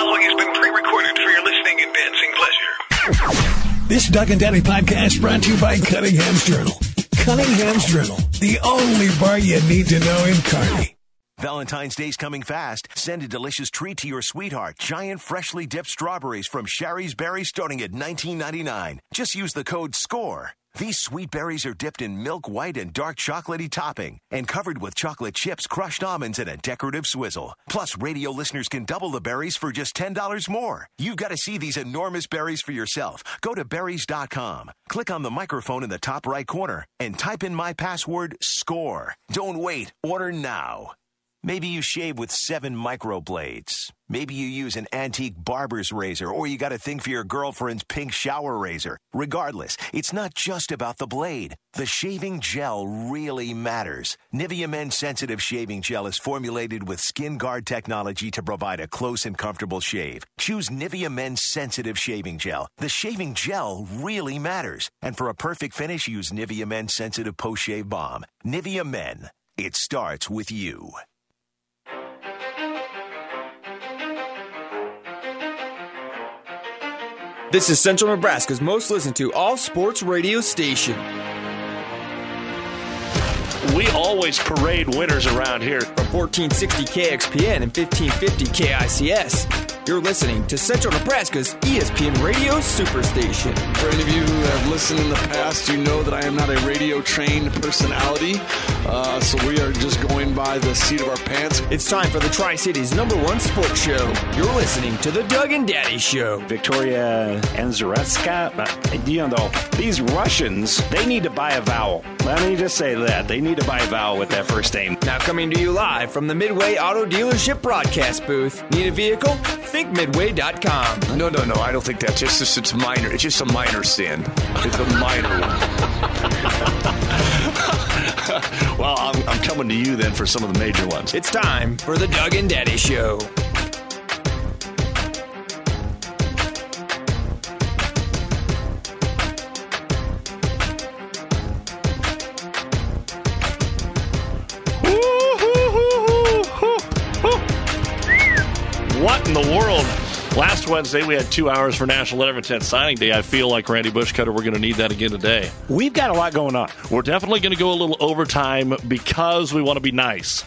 following has been pre-recorded for your listening and dancing pleasure. This Doug and Daddy podcast brought to you by Cunningham's Journal. Cunningham's Journal, the only bar you need to know in Kearney. Valentine's Day's coming fast. Send a delicious treat to your sweetheart. Giant freshly dipped strawberries from Sherry's Berries starting at $19.99. Just use the code SCORE. These sweet berries are dipped in milk white and dark chocolatey topping and covered with chocolate chips, crushed almonds, and a decorative swizzle. Plus, radio listeners can double the berries for just $10 more. You've got to see these enormous berries for yourself. Go to berries.com. Click on the microphone in the top right corner and type in my password, SCORE. Don't wait. Order now. Maybe you shave with 7 microblades. Maybe you use an antique barber's razor, or you got a thing for your girlfriend's pink shower razor. Regardless, it's not just about the blade. The shaving gel really matters. Nivea Men Sensitive Shaving Gel is formulated with Skin Guard technology to provide a close and comfortable shave. Choose Nivea Men Sensitive Shaving Gel. The shaving gel really matters. And for a perfect finish, use Nivea Men Sensitive Post-Shave Balm. Nivea Men. It starts with you. This is Central Nebraska's most listened to all-sports radio station. We always parade winners around here. From 1460 KXPN and 1550 KICS, you're listening to Central Nebraska's ESPN Radio Superstation. For any of you who have listened in the past, you know that I am not a radio-trained personality, so we are just going by the seat of our pants. It's time for the Tri-City's #1 sports show. You're listening to the Doug and Daddy Show. Victoria Anzaretska, these Russians, they need to buy a vowel. Let me just say that. They need to buy a vowel with that first name. Now coming to you live from the Midway Auto Dealership broadcast booth. Need a vehicle? Think Midway.com. No, I don't think that's it's minor. It's just a minor sin. It's a minor one. Well, I'm coming to you then for some of the major ones. It's time for the Doug and Daddy Show. What in the world? Last Wednesday, we had 2 hours for National Letter of Intent Signing Day. I feel like Randy Bushcutter, we're going to need that again today. We've got a lot going on. We're definitely going to go a little overtime because we want to be nice.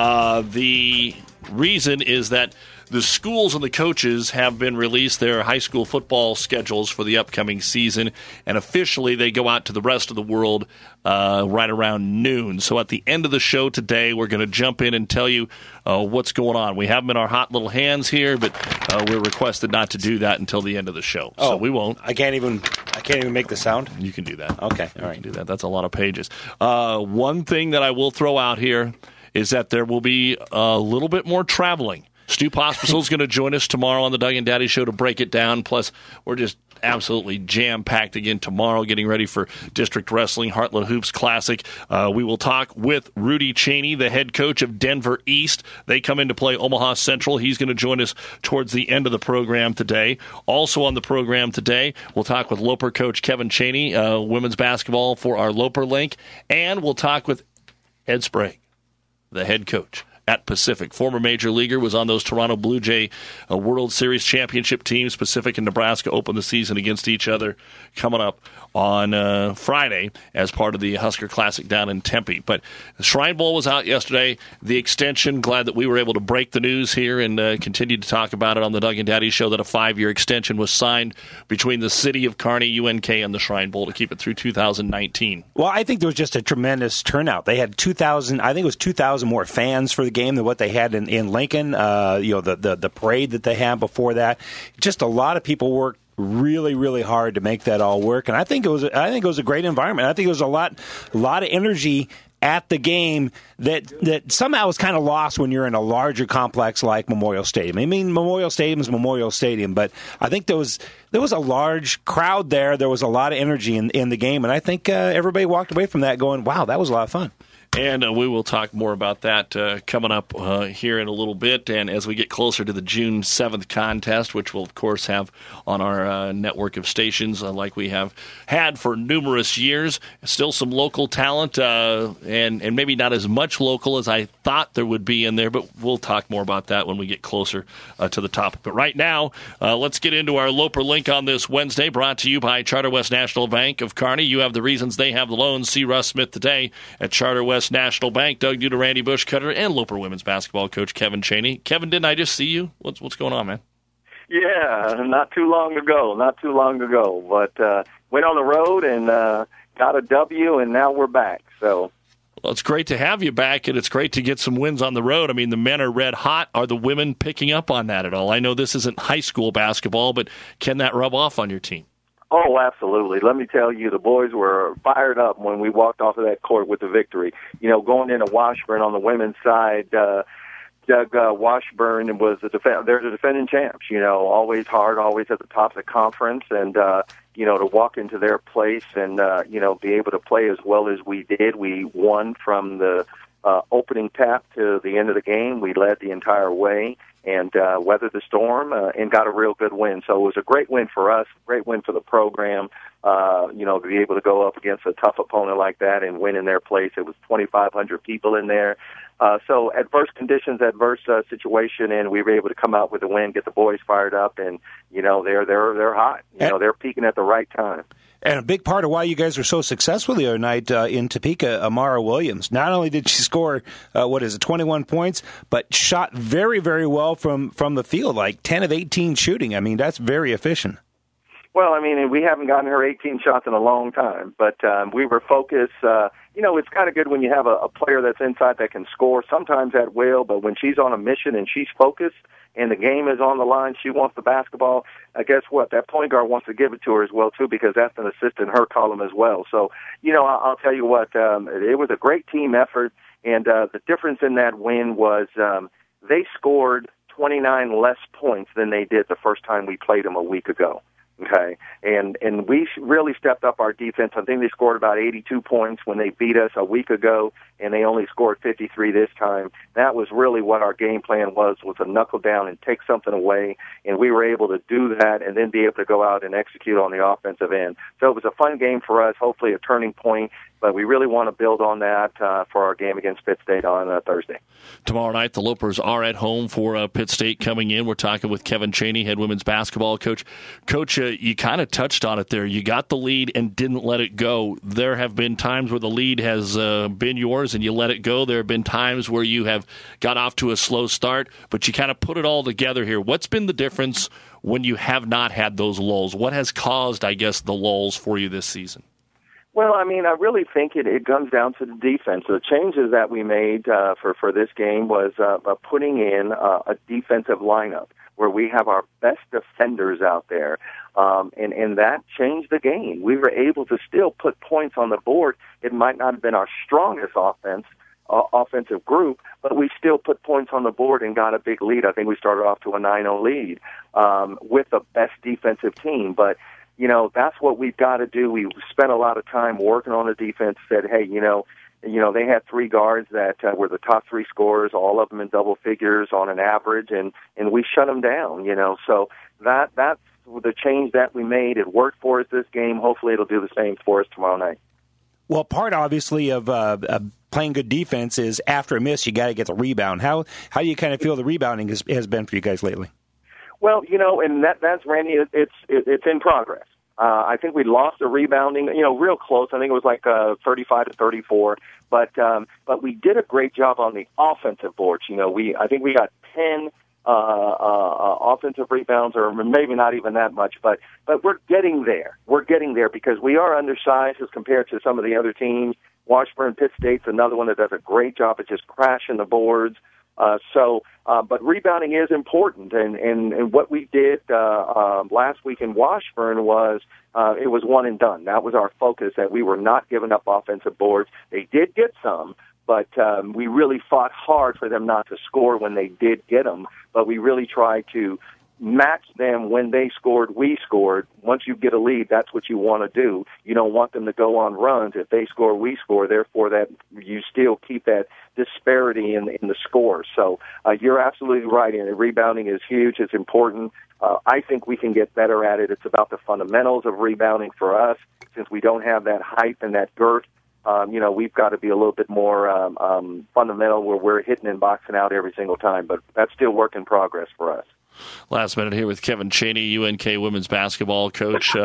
The reason is that the schools and the coaches have been released their high school football schedules for the upcoming season, and officially they go out to the rest of the world right around noon. So at the end of the show today, we're going to jump in and tell you what's going on. We have them in our hot little hands here, but we're requested not to do that until the end of the show. So we won't. I can't even make the sound? You can do that. Okay, all right. You can do that. That's a lot of pages. One thing that I will throw out here is that there will be a little bit more traveling. Stu Pospisil is going to join us tomorrow on the Doug and Daddy Show to break it down. Plus, we're just absolutely jam-packed again tomorrow, getting ready for District Wrestling Heartland Hoops Classic. We will talk with Rudy Cheney, the head coach of Denver East. They come in to play Omaha Central. He's going to join us towards the end of the program today. Also on the program today, we'll talk with Loper coach Kevin Cheney, women's basketball for our Loper link. And we'll talk with Ed Sprague, the head coach at Pacific. Former major leaguer, was on those Toronto Blue Jay World Series championship teams. Pacific and Nebraska open the season against each other coming up on Friday as part of the Husker Classic down in Tempe. But the Shrine Bowl was out yesterday. The extension, glad that we were able to break the news here and continue to talk about it on the Doug and Daddy Show, that a 5-year extension was signed between the city of Kearney, UNK, and the Shrine Bowl to keep it through 2019. Well, I think there was just a tremendous turnout. They had 2,000, I think it was 2,000 more fans for the game than what they had in Lincoln. The parade that they had before that. Just a lot of people worked really, really hard to make that all work, and I think it was a great environment. I think it was a lot of energy at the game that somehow is kind of lost when you're in a larger complex like Memorial Stadium. I mean, Memorial Stadium is Memorial Stadium, but I think there was a large crowd there. There was a lot of energy in the game, and I think everybody walked away from that going, wow, that was a lot of fun. And we will talk more about that coming up here in a little bit. And as we get closer to the June 7th contest, which we'll, of course, have on our network of stations like we have had for numerous years. Still some local talent and maybe not as much local as I thought there would be in there, but we'll talk more about that when we get closer to the topic. But right now, let's get into our Loper Link on this Wednesday, brought to you by Charter West National Bank of Kearney. You have the reasons, they have the loans. See Russ Smith today at Charter West National Bank. Doug Duda, Randy Bushcutter, and Loper women's basketball coach Kevin Chaney. Kevin, didn't I just see you? What's going on, man? Yeah, not too long ago. But went on the road and got a W, and now we're back. So. Well, it's great to have you back, and it's great to get some wins on the road. I mean, the men are red hot. Are the women picking up on that at all? I know this isn't high school basketball, but can that rub off on your team? Oh, absolutely. Let me tell you, the boys were fired up when we walked off of that court with the victory. You know, going into Washburn on the women's side, Doug Washburn was they're the defending champs, you know, always hard, always at the top of the conference. And, you know, to walk into their place and, you know, be able to play as well as we did. We won from the opening tap to the end of the game. We led the entire way and weathered the storm and got a real good win. So it was a great win for us, great win for the program, you know, to be able to go up against a tough opponent like that and win in their place. It was 2,500 people in there. So adverse conditions, adverse situation, and we were able to come out with a win, get the boys fired up, and, you know, they're hot. You know, they're peaking at the right time. And a big part of why you guys were so successful the other night in Topeka, Amara Williams. Not only did she score, 21 points, but shot very, very well from the field, like 10 of 18 shooting. I mean, that's very efficient. Well, I mean, we haven't gotten her 18 shots in a long time, but we were focused. You know, it's kind of good when you have a player that's inside that can score, sometimes at will, but when she's on a mission and she's focused and the game is on the line, she wants the basketball, guess what? That point guard wants to give it to her as well, too, because that's an assist in her column as well. So, you know, I'll tell you what, it was a great team effort, and the difference in that win was they scored 29 less points than they did the first time we played them a week ago. Okay, and we really stepped up our defense. I think they scored about 82 points when they beat us a week ago, and they only scored 53 this time. That was really what our game plan was to knuckle down and take something away, and we were able to do that and then be able to go out and execute on the offensive end. So it was a fun game for us, hopefully a turning point, but we really want to build on that for our game against Pitt State on Thursday. Tomorrow night, the Lopers are at home for Pitt State coming in. We're talking with Kevin Chaney, head women's basketball coach. Coach, you kind of touched on it there. You got the lead and didn't let it go. There have been times where the lead has been yours and you let it go. There have been times where you have got off to a slow start, but you kind of put it all together here. What's been the difference when you have not had those lulls? What has caused, I guess, the lulls for you this season? Well, I mean, I really think it comes down to the defense. The changes that we made for this game was putting in a defensive lineup where we have our best defenders out there, and that changed the game. We were able to still put points on the board. It might not have been our strongest offensive group, but we still put points on the board and got a big lead. I think we started off to a 9-0 lead with the best defensive team, but you know, that's what we've got to do. We spent a lot of time working on the defense, said, hey, you know, they had three guards that were the top three scorers, all of them in double figures on an average, and we shut them down, you know. So that's the change that we made. It worked for us this game. Hopefully it'll do the same for us tomorrow night. Well, part, obviously, of playing good defense is after a miss, you got to get the rebound. How do you kind of feel the rebounding has been for you guys lately? Well, you know, and that's Randy. It's in progress. I think we lost the rebounding, you know, real close. I think it was like 35-34. But we did a great job on the offensive boards. You know, I think we got 10 offensive rebounds, or maybe not even that much. But we're getting there. We're getting there because we are undersized as compared to some of the other teams. Washburn, Pitt State's another one that does a great job at just crashing the boards. But rebounding is important, and what we did last week in Washburn was it was one and done. That was our focus, that we were not giving up offensive boards. They did get some, but we really fought hard for them not to score when they did get them. But we really tried to match them when they scored, we scored. Once you get a lead, that's what you want to do. You don't want them to go on runs. If they score, we score. Therefore, that you still keep that disparity in the score. So you're absolutely right. And rebounding is huge. It's important. I think we can get better at it. It's about the fundamentals of rebounding for us. Since we don't have that height and that girth, we've got to be a little bit more fundamental where we're hitting and boxing out every single time. But that's still work in progress for us. Last minute here with Kevin Chaney, UNK women's basketball coach.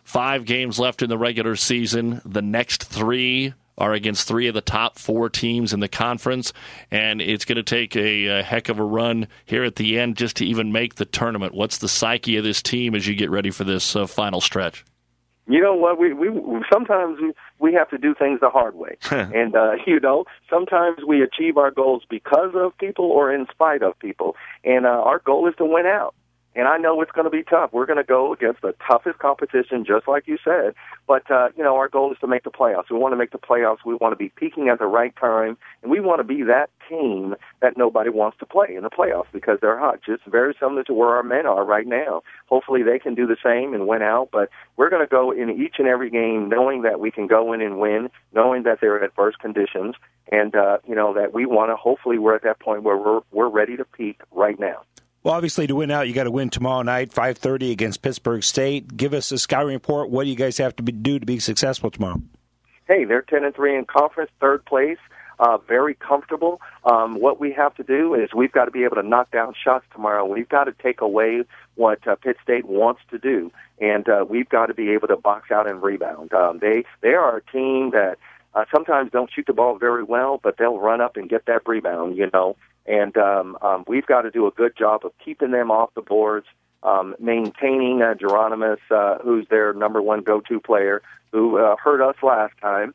5 games left in the regular season. The next 3 are against 3 of the top 4 teams in the conference, and it's going to take a heck of a run here at the end just to even make the tournament. What's the psyche of this team as you get ready for this final stretch? You know what? We sometimes we have to do things the hard way, and sometimes we achieve our goals because of people or in spite of people. And our goal is to win out. And I know it's going to be tough. We're going to go against the toughest competition, just like you said. But, our goal is to make the playoffs. We want to make the playoffs. We want to be peaking at the right time. And we want to be that team that nobody wants to play in the playoffs because they're hot. Just very similar to where our men are right now. Hopefully they can do the same and win out. But we're going to go in each and every game knowing that we can go in and win, knowing that there are adverse conditions, and, that we want to, hopefully we're at that point where we're ready to peak right now. Well, obviously, to win out, you got to win tomorrow night, 5:30 against Pittsburgh State. Give us a scouting report. What do you guys have to do to be successful tomorrow? Hey, they're 10-3 in conference, 3rd place, very comfortable. What we have to do is we've got to be able to knock down shots tomorrow. We've got to take away what Pitt State wants to do, and we've got to be able to box out and rebound. They are a team that sometimes don't shoot the ball very well, but they'll run up and get that rebound, And we've got to do a good job of keeping them off the boards, maintaining Geronimus, who's their number 1 go-to player, who hurt us last time.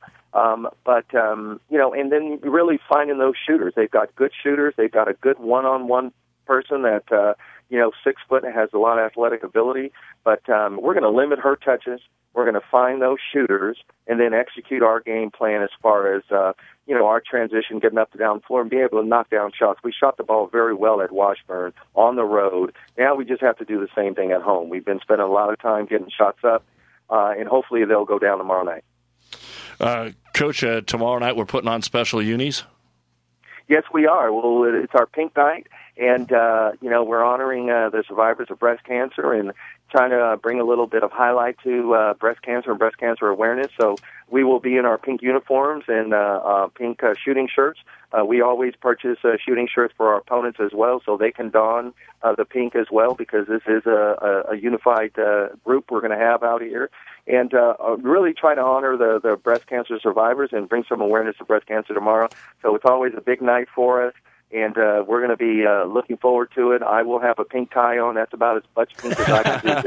And then really finding those shooters. They've got good shooters. They've got a good one-on-one person that, 6 foot and has a lot of athletic ability. But we're going to limit her touches. We're going to find those shooters and then execute our game plan as far as, our transition, getting up and down the floor and be able to knock down shots. We shot the ball very well at Washburn on the road. Now we just have to do the same thing at home. We've been spending a lot of time getting shots up, and hopefully they'll go down tomorrow night. Coach, tomorrow night we're putting on special unis? Yes, we are. Well, it's our pink night, and, we're honoring the survivors of breast cancer and trying to bring a little bit of highlight to breast cancer and breast cancer awareness. So we will be in our pink uniforms and pink shooting shirts. We always purchase shooting shirts for our opponents as well, so they can don the pink as well, because this is a unified group we're going to have out here. And really try to honor the breast cancer survivors and bring some awareness to breast cancer tomorrow. So it's always a big night for us. And we're going to be looking forward to it. I will have a pink tie on. That's about as much pink as I can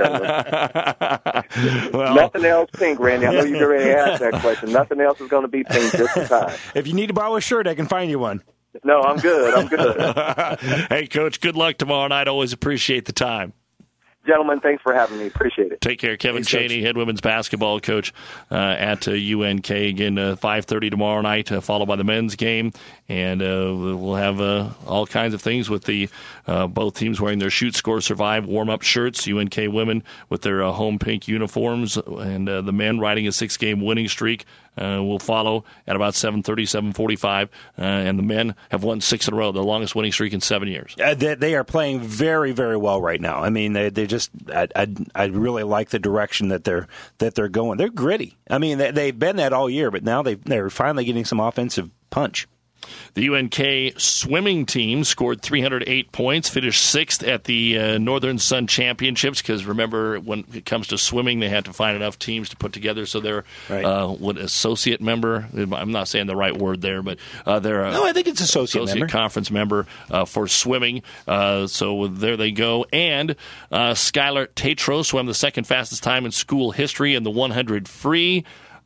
do, gentlemen. Well, nothing else pink, Randy. I know you already asked that question. Nothing else is going to be pink this time. If you need to borrow a shirt, I can find you one. No, I'm good. Hey, Coach, good luck tomorrow night. Always appreciate the time. Gentlemen, thanks for having me. Appreciate it. Take care. Kevin Chaney, head women's basketball coach at UNK. Again, 5:30 tomorrow night, followed by the men's game. And we'll have all kinds of things with the both teams wearing their Shoot, Score, Survive warm-up shirts. UNK women with their home pink uniforms, and the men riding a 6-game winning streak. Will follow at about 7:30, 7:45, and the men have won 6 in a row, the longest winning streak in 7 years. They are playing very, very well right now. I mean, they just I really like the direction that they're going. They're gritty. I mean, they've been that all year, but now they're finally getting some offensive punch. The UNK swimming team scored 308 points, finished 6th at the Northern Sun Championships, because remember, when it comes to swimming, they had to find enough teams to put together, so they're associate member. I'm not saying the right word there, but they're I think it's associate conference member for swimming. So there they go. And Skylar Tatro swam the second fastest time in school history in the 100 free.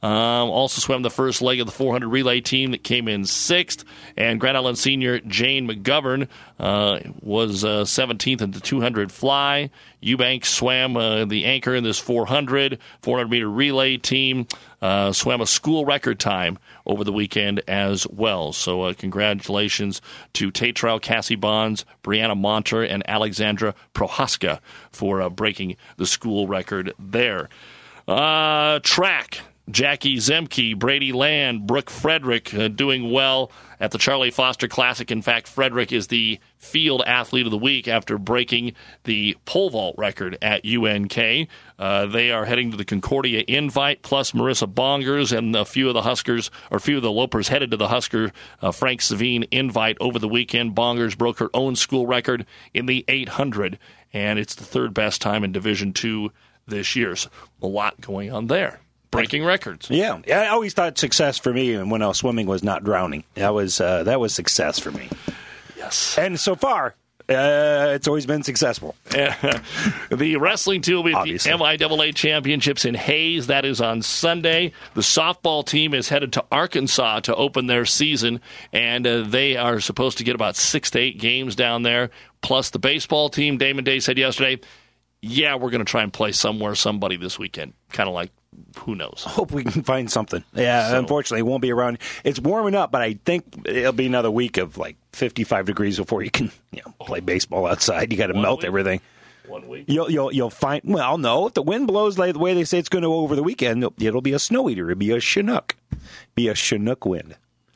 Also swam the first leg of the 400 relay team that came in 6th. And Grand Island senior Jane McGovern was 17th in the 200 fly. Eubanks swam the anchor in this 400-meter relay team. Swam a school record time over the weekend as well. So congratulations to Tatral, Cassie Bonds, Brianna Monter, and Alexandra Prohaska for breaking the school record there. Track. Jackie Zemke, Brady Land, Brooke Frederick doing well at the Charlie Foster Classic. In fact, Frederick is the field athlete of the week after breaking the pole vault record at UNK. They are heading to the Concordia Invite, plus Marissa Bongers and a few of the Lopers headed to the Husker Frank Savine Invite over the weekend. Bongers broke her own school record in the 800, and it's the third best time in Division II this year. So a lot going on there. Breaking records. Yeah, I always thought success for me when I was swimming was not drowning. That was success for me. Yes. And so far, it's always been successful. The wrestling team will be at the MIAA Championships in Hayes. That is on Sunday. The softball team is headed to Arkansas to open their season, and they are supposed to get about 6 to 8 games down there. Plus the baseball team, Damon Day said yesterday, we're going to try and play somebody this weekend. Kind of like, who knows? Hope we can find something. Yeah, unfortunately, it won't be around. It's warming up, but I think it'll be another week of like 55 degrees before you can play baseball outside. You got to melt everything. 1 week. You'll find. Well, no, if the wind blows like the way they say it's going to over the weekend, it'll be a snow eater. It'll be a Chinook. Be a Chinook wind.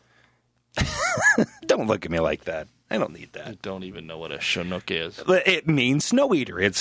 Don't look at me like that. I don't need that. I don't even know what a Chinook is. It means snow eater. It's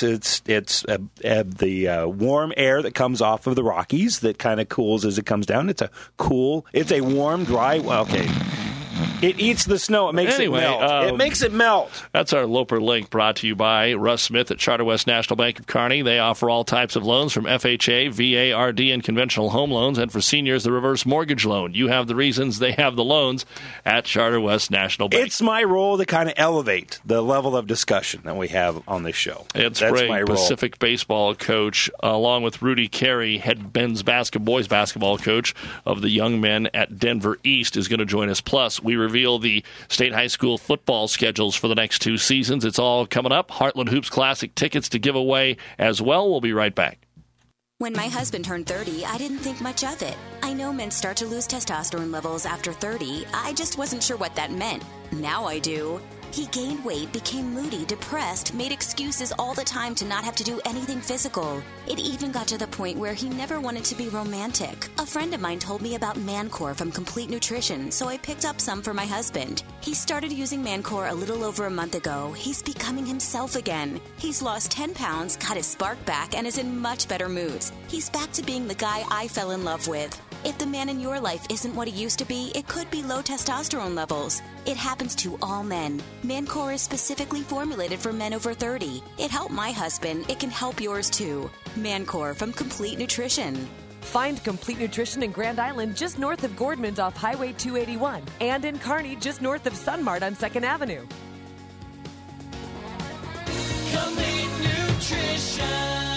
the warm air that comes off of the Rockies that kind of cools as it comes down. It's a warm, dry. Okay. It eats the snow. It makes it melt. It makes it melt. That's our Loper Link, brought to you by Russ Smith at Charter West National Bank of Kearney. They offer all types of loans from FHA, VA, RD, and conventional home loans. And for seniors, the reverse mortgage loan. You have the reasons, they have the loans at Charter West National Bank. It's my role to kind of elevate the level of discussion that we have on this show. Ed Sprague, Pacific baseball coach, along with Rudy Carey, head men's boys basketball coach of the young men at Denver East, is going to join us. Plus, we reveal the state high school football schedules for the next 2 seasons. It's all coming up. Heartland Hoops Classic tickets to give away as well. We'll be right back. When my husband turned 30, I didn't think much of it. I know men start to lose testosterone levels after 30. I just wasn't sure what that meant. Now I do. He gained weight, became moody, depressed, made excuses all the time to not have to do anything physical. It even got to the point where he never wanted to be romantic. A friend of mine told me about Mancore from Complete Nutrition, so I picked up some for my husband. He started using Mancore a little over a month ago. He's becoming himself again. He's lost 10 pounds, got his spark back, and is in much better moods. He's back to being the guy I fell in love with. If the man in your life isn't what he used to be, it could be low testosterone levels. It happens to all men. Mancore is specifically formulated for men over 30. It helped my husband. It can help yours too. Mancore from Complete Nutrition. Find Complete Nutrition in Grand Island just north of Gordman's off Highway 281 and in Kearney just north of Sunmart on 2nd Avenue. Complete Nutrition.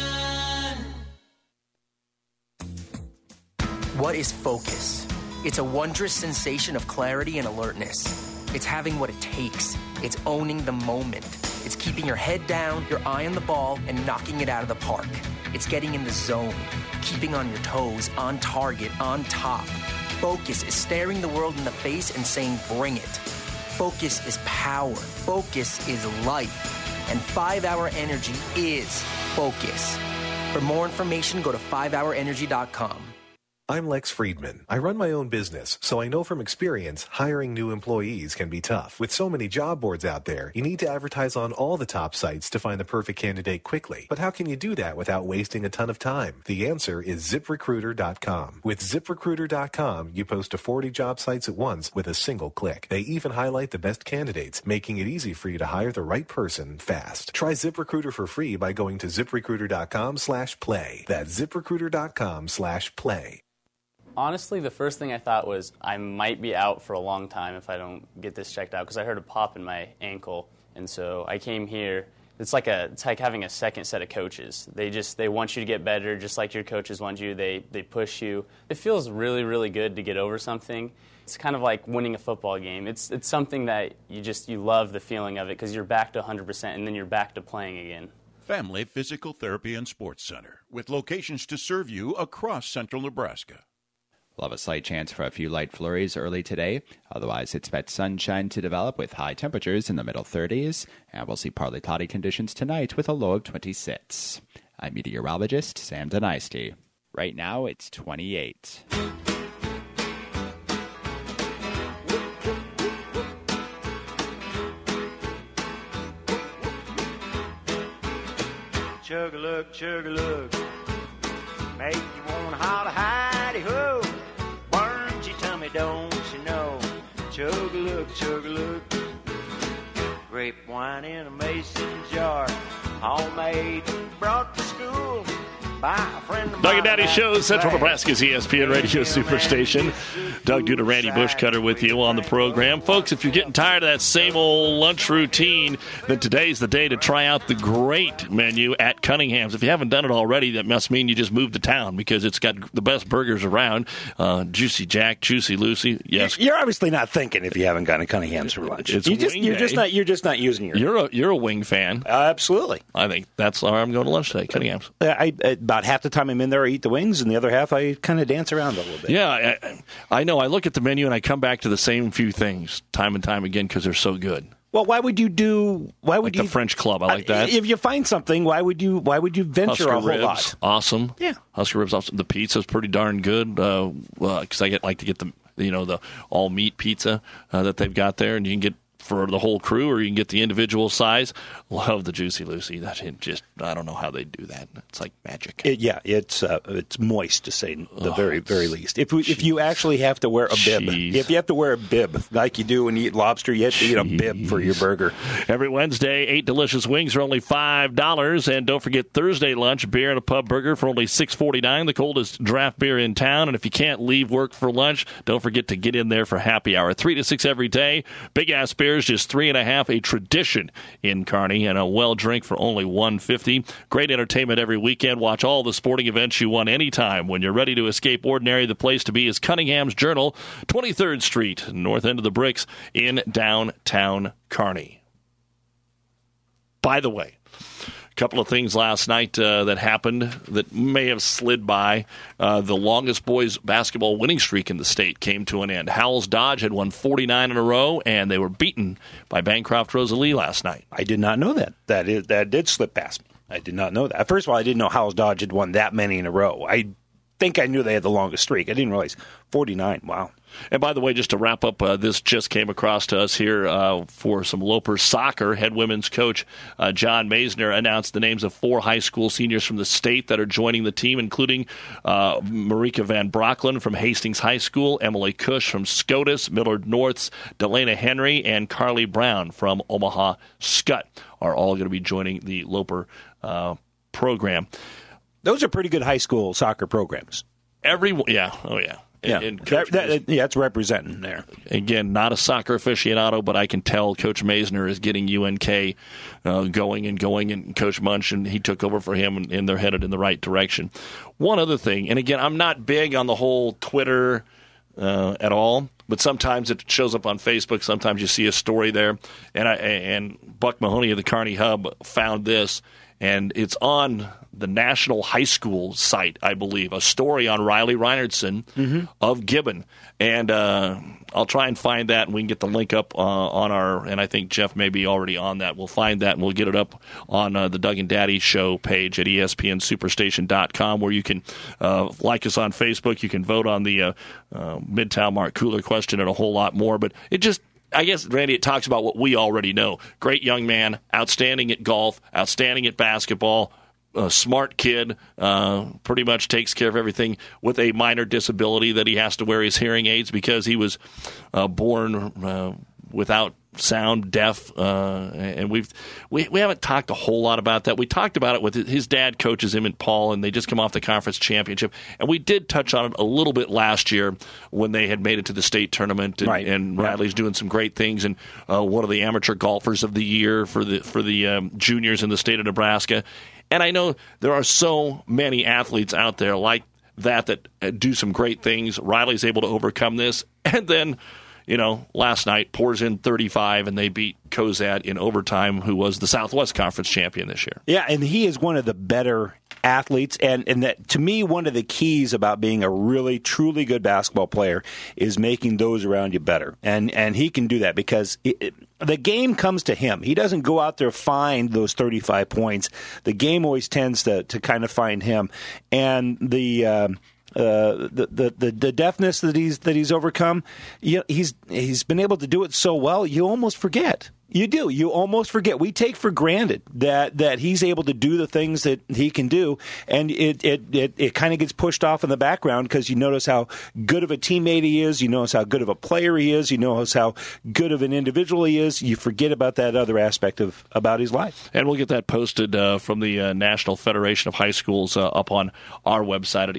What is focus? It's a wondrous sensation of clarity and alertness. It's having what it takes. It's owning the moment. It's keeping your head down, your eye on the ball, and knocking it out of the park. It's getting in the zone, keeping on your toes, on target, on top. Focus is staring the world in the face and saying, bring it. Focus is power. Focus is life. And 5-Hour Energy is focus. For more information, go to 5hourenergy.com. I'm Lex Friedman. I run my own business, so I know from experience hiring new employees can be tough. With so many job boards out there, you need to advertise on all the top sites to find the perfect candidate quickly. But how can you do that without wasting a ton of time? The answer is ZipRecruiter.com. With ZipRecruiter.com, you post to 40 job sites at once with a single click. They even highlight the best candidates, making it easy for you to hire the right person fast. Try ZipRecruiter for free by going to ZipRecruiter.com/play. That's ZipRecruiter.com/play. Honestly, the first thing I thought was I might be out for a long time if I don't get this checked out, because I heard a pop in my ankle. And so I came here it's like having a second set of coaches. They want you to get better, just like your coaches want you. They push you. It feels really, really good to get over something. It's kind of like winning a football game. It's something that you love the feeling of it because you're back to 100% and then you're back to playing again. Family Physical Therapy and Sports Center, with locations to serve you across central Nebraska. We'll have a slight chance for a few light flurries early today. Otherwise, expect sunshine to develop with high temperatures in the middle 30s. And we'll see partly cloudy conditions tonight with a low of 26. I'm meteorologist Sam Dynasty. Right now, it's 28. Chug-a-look, chug-a-look, make you want to holler, hidey-ho. Burns your tummy, don't you know? Chug-a-look, chug-a-look. Grape wine in a mason jar, homemade, brought to school by a friend of Doug mine. and Daddy Show, Central Nebraska's ESPN Radio Superstation. Doug Duda, Randy Bushcutter with you on the program. Folks, if you're getting tired of that same old lunch routine, then today's the day to try out the great menu at Cunningham's. If you haven't done it already, that must mean you just moved to town because it's got the best burgers around. Juicy Jack, Juicy Lucy. Yes, you're obviously not thinking if you haven't gone to Cunningham's for lunch. It's you're just not using your. You're a wing fan. Absolutely. I think that's where I'm going to lunch today. Cunningham's. About half the time I'm in there, I eat the wings, and the other half I kind of dance around a little bit. Yeah, I know. I look at the menu and I come back to the same few things time and time again because they're so good. Well, why would you the French Club? I like that. If you find something, why would you venture Husker a whole ribs, lot? Awesome. Yeah, Husker ribs. Awesome. The pizza's pretty darn good because I like to get the all meat pizza that they've got there, and you can get for the whole crew, or you can get the individual size. Love the Juicy Lucy. I don't know how they do that. It's like magic. It's moist to say the very least. If you actually have to wear a bib, if you have to wear a bib like you do when you eat lobster, you have to eat a bib for your burger. Every Wednesday, 8 delicious wings are only $5, and don't forget Thursday lunch, beer and a pub burger for only $6.49. The coldest draft beer in town, and if you can't leave work for lunch, don't forget to get in there for happy hour. 3 to 6 every day. Big ass beers, just $3.50, a tradition in Kearney, and a well drink for only $1.50. Great entertainment every weekend. Watch all the sporting events you want anytime. When you're ready to escape ordinary, the place to be is Cunningham's Journal, 23rd Street, north end of the Bricks in downtown Kearney. By the way, a couple of things last night that happened that may have slid by. The longest boys basketball winning streak in the state came to an end. Howells Dodge had won 49 in a row, and they were beaten by Bancroft Rosalie last night. I did not know that. That did slip past me. I did not know that. First of all, I didn't know Howells Dodge had won that many in a row. I think I knew they had the longest streak. I didn't realize 49. Wow. And by the way, just to wrap up, this just came across to us here for some Loper soccer. Head women's coach John Maisner announced the names of 4 high school seniors from the state that are joining the team, including Marika Van Brocklin from Hastings High School, Emily Cush from Scotus, Millard North's Delana Henry, and Carly Brown from Omaha Scott are all going to be joining the Loper program. Those are pretty good high school soccer programs. Yeah. It's representing there. Again, not a soccer aficionado, but I can tell Coach Maisner is getting UNK going, and Coach Munch, and he took over for him, and they're headed in the right direction. One other thing, and again, I'm not big on the whole Twitter at all, but sometimes it shows up on Facebook. Sometimes you see a story there, and Buck Mahoney of the Kearney Hub found this, and it's on the National High School site, I believe, a story on Riley Reinertson of Gibbon. And I'll try and find that, and we can get the link up on our, and I think Jeff may be already on that. We'll find that, and we'll get it up on the Doug and Daddy Show page at ESPNSuperstation.com, where you can like us on Facebook. You can vote on the Midtown Mark Cooler question and a whole lot more. But it just, I guess, Randy, it talks about what we already know. Great young man, outstanding at golf, outstanding at basketball, a smart kid, pretty much takes care of everything with a minor disability that he has to wear his hearing aids because he was born without sound, deaf, and we haven't talked a whole lot about that. We talked about it with his dad coaches him and Paul, and they just come off the conference championship. And we did touch on it a little bit last year when they had made it to the state tournament, and Riley's doing some great things, and one of the amateur golfers of the year for the juniors in the state of Nebraska. And I know there are so many athletes out there like that do some great things. Riley's able to overcome this, and then last night pours in 35, and they beat Cozad in overtime, who was the Southwest Conference champion this year. Yeah, and he is one of the better athletes, and that, to me, one of the keys about being a really, truly good basketball player is making those around you better. And he can do that because the game comes to him. He doesn't go out there find those 35 points. The game always tends to kind of find him. And the deafness that he's overcome, he's been able to do it so well, you almost forget. You do. You almost forget. We take for granted that he's able to do the things that he can do, and it kind of gets pushed off in the background because you notice how good of a teammate he is, you notice how good of a player he is, you notice how good of an individual he is. You forget about that other aspect about his life. And we'll get that posted from the National Federation of High Schools up on our website at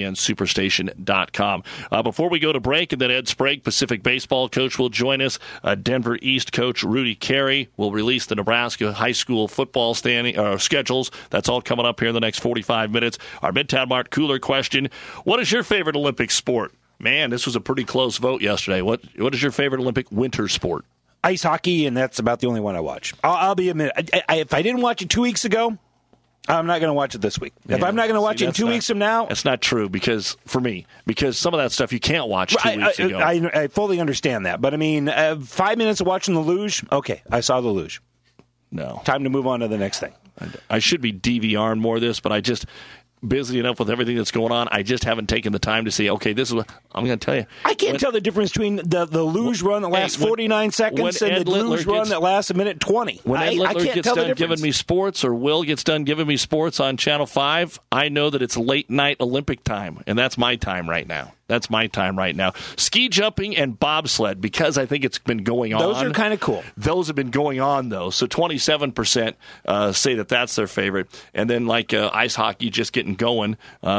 ESPNSuperstation.com. Before we go to break, and then Ed Sprague, Pacific baseball coach, will join us. Denver East coach Rudy Carey will release the Nebraska high school football schedules. That's all coming up here in the next 45 minutes. Our Midtown Mart Cooler question: what is your favorite Olympic sport? Man, this was a pretty close vote yesterday. What is your favorite Olympic winter sport? Ice hockey, and that's about the only one I watch. I'll be a minute. If I didn't watch it 2 weeks ago, I'm not going to watch it this week. If I'm not going to watch it in 2 weeks from now... That's not true because some of that stuff you can't watch 2 weeks ago. I fully understand that. But, 5 minutes of watching the luge, okay, I saw the luge. No. Time to move on to the next thing. I should be DVRing more of this, but I just... busy enough with everything that's going on, I just haven't taken the time to say, okay, this is what I'm going to tell you. I can't tell the difference between the luge run that lasts 49 seconds and the luge run that lasts a minute 20. When Ed Littler gets done giving me sports, or Will gets done giving me sports on Channel 5, I know that it's late night Olympic time, and that's my time right now. That's my time right now. Ski jumping and bobsled, because I think it's been going on. Those are kind of cool. Those have been going on, though. So 27% say that that's their favorite. And then ice hockey just getting going,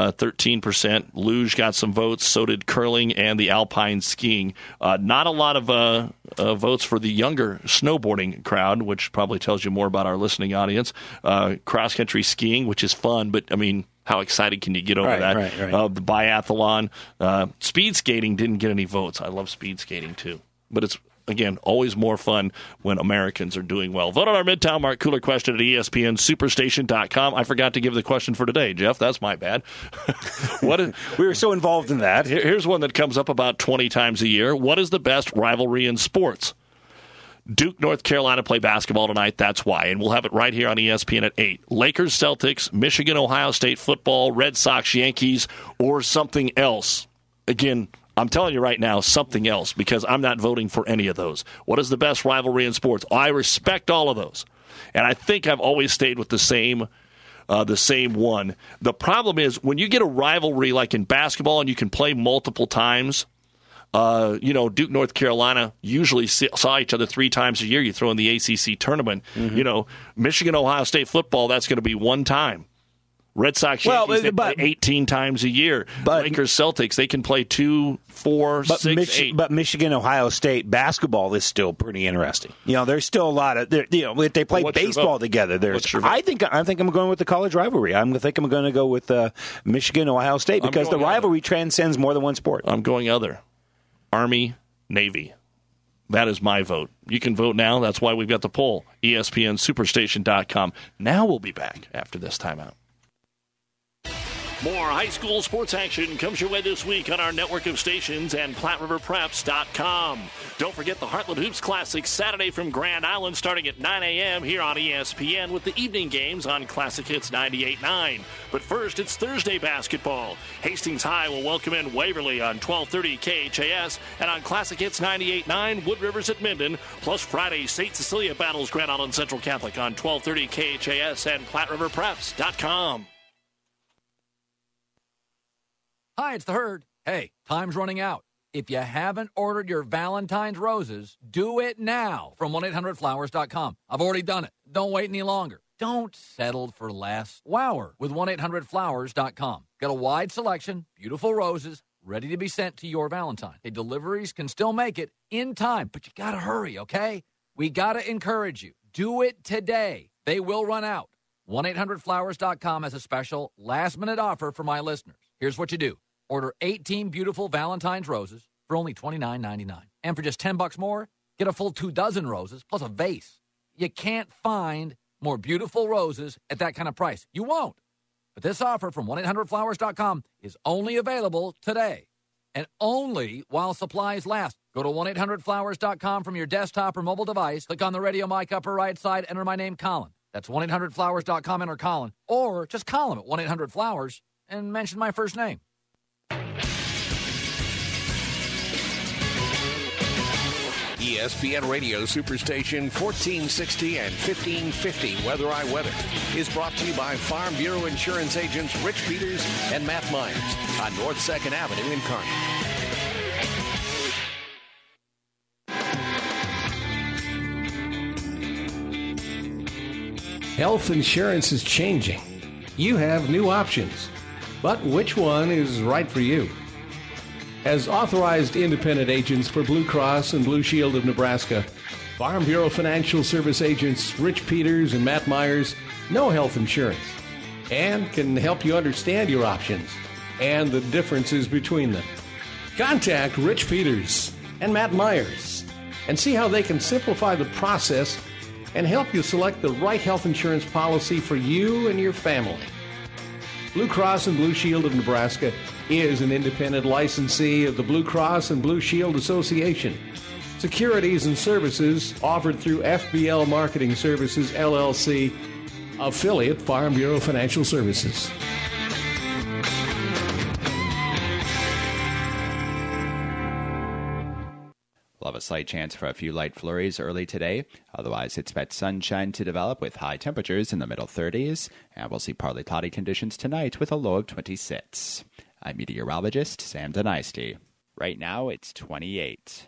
13%. Luge got some votes. So did curling and the alpine skiing. Not a lot of votes for the younger snowboarding crowd, which probably tells you more about our listening audience. Cross-country skiing, which is fun, but, how excited can you get over that? Right. The biathlon. Speed skating didn't get any votes. I love speed skating, too. But it's, again, always more fun when Americans are doing well. Vote on our Midtown Mart Cooler question at ESPNSuperstation.com. I forgot to give the question for today, Jeff. That's my bad. We were so involved in that. Here's one that comes up about 20 times a year. What is the best rivalry in sports? Duke, North Carolina play basketball tonight. That's why. And we'll have it right here on ESPN at 8. Lakers, Celtics, Michigan, Ohio State football, Red Sox, Yankees, or something else. Again, I'm telling you right now, something else, because I'm not voting for any of those. What is the best rivalry in sports? I respect all of those. And I think I've always stayed with the same one. The problem is when you get a rivalry like in basketball and you can play multiple times, Duke, North Carolina usually saw each other 3 times a year. You throw in the ACC tournament. Mm-hmm. Michigan, Ohio State football, that's going to be one time. Red Sox, Yankees, they play 18 times a year. Lakers, Celtics, they can play 2, 4, 6, 8. But Michigan, Ohio State basketball is still pretty interesting. There's still a lot of if they play baseball together. I think I'm going with the college rivalry. I think I'm going to go with Michigan, Ohio State because the rivalry transcends more than one sport. I'm going other. Army, Navy. That is my vote. You can vote now. That's why we've got the poll. ESPNSuperstation.com. Now we'll be back after this timeout. More high school sports action comes your way this week on our network of stations and PlatteRiverPreps.com. Don't forget the Heartland Hoops Classic Saturday from Grand Island starting at 9 a.m. here on ESPN with the evening games on Classic Hits 98.9. But first, it's Thursday basketball. Hastings High will welcome in Waverly on 1230 KHAS and on Classic Hits 98.9 Wood Rivers at Minden. Plus Friday, St. Cecilia battles Grand Island Central Catholic on 1230 KHAS and PlatteRiverPreps.com. Hi, it's the Herd. Hey, time's running out. If you haven't ordered your Valentine's roses, do it now from 1-800-Flowers.com. I've already done it. Don't wait any longer. Don't settle for less. Wow her with 1-800-Flowers.com. Got a wide selection, beautiful roses, ready to be sent to your Valentine. Hey, deliveries can still make it in time, but you got to hurry, okay? We got to encourage you. Do it today. They will run out. 1-800-Flowers.com has a special last-minute offer for my listeners. Here's what you do. Order 18 beautiful Valentine's roses for only $29.99. And for just $10 more, get a full 2 dozen roses plus a vase. You can't find more beautiful roses at that kind of price. You won't. But this offer from 1-800-Flowers.com is only available today and only while supplies last. Go to 1-800-Flowers.com from your desktop or mobile device. Click on the radio mic upper right side. Enter my name, Colin. That's 1-800-Flowers.com. Enter Colin. Or just call him at 1-800-Flowers and mention my first name. ESPN Radio Superstation 1460 and 1550 Weather I Weather is brought to you by Farm Bureau Insurance agents Rich Peters and Matt Myers on North 2nd Avenue in Kearney. Health insurance is changing. You have new options. But which one is right for you? As authorized independent agents for Blue Cross and Blue Shield of Nebraska, Farm Bureau Financial Service agents Rich Peters and Matt Myers know health insurance and can help you understand your options and the differences between them. Contact Rich Peters and Matt Myers and see how they can simplify the process and help you select the right health insurance policy for you and your family. Blue Cross and Blue Shield of Nebraska is an independent licensee of the Blue Cross and Blue Shield Association. Securities and services offered through FBL Marketing Services, LLC, affiliate Farm Bureau Financial Services. We'll have a slight chance for a few light flurries early today. Otherwise, expect sunshine to develop with high temperatures in the middle 30s. And we'll see partly cloudy conditions tonight with a low of 26. I'm meteorologist Sam Dynasty. Right now, it's 28.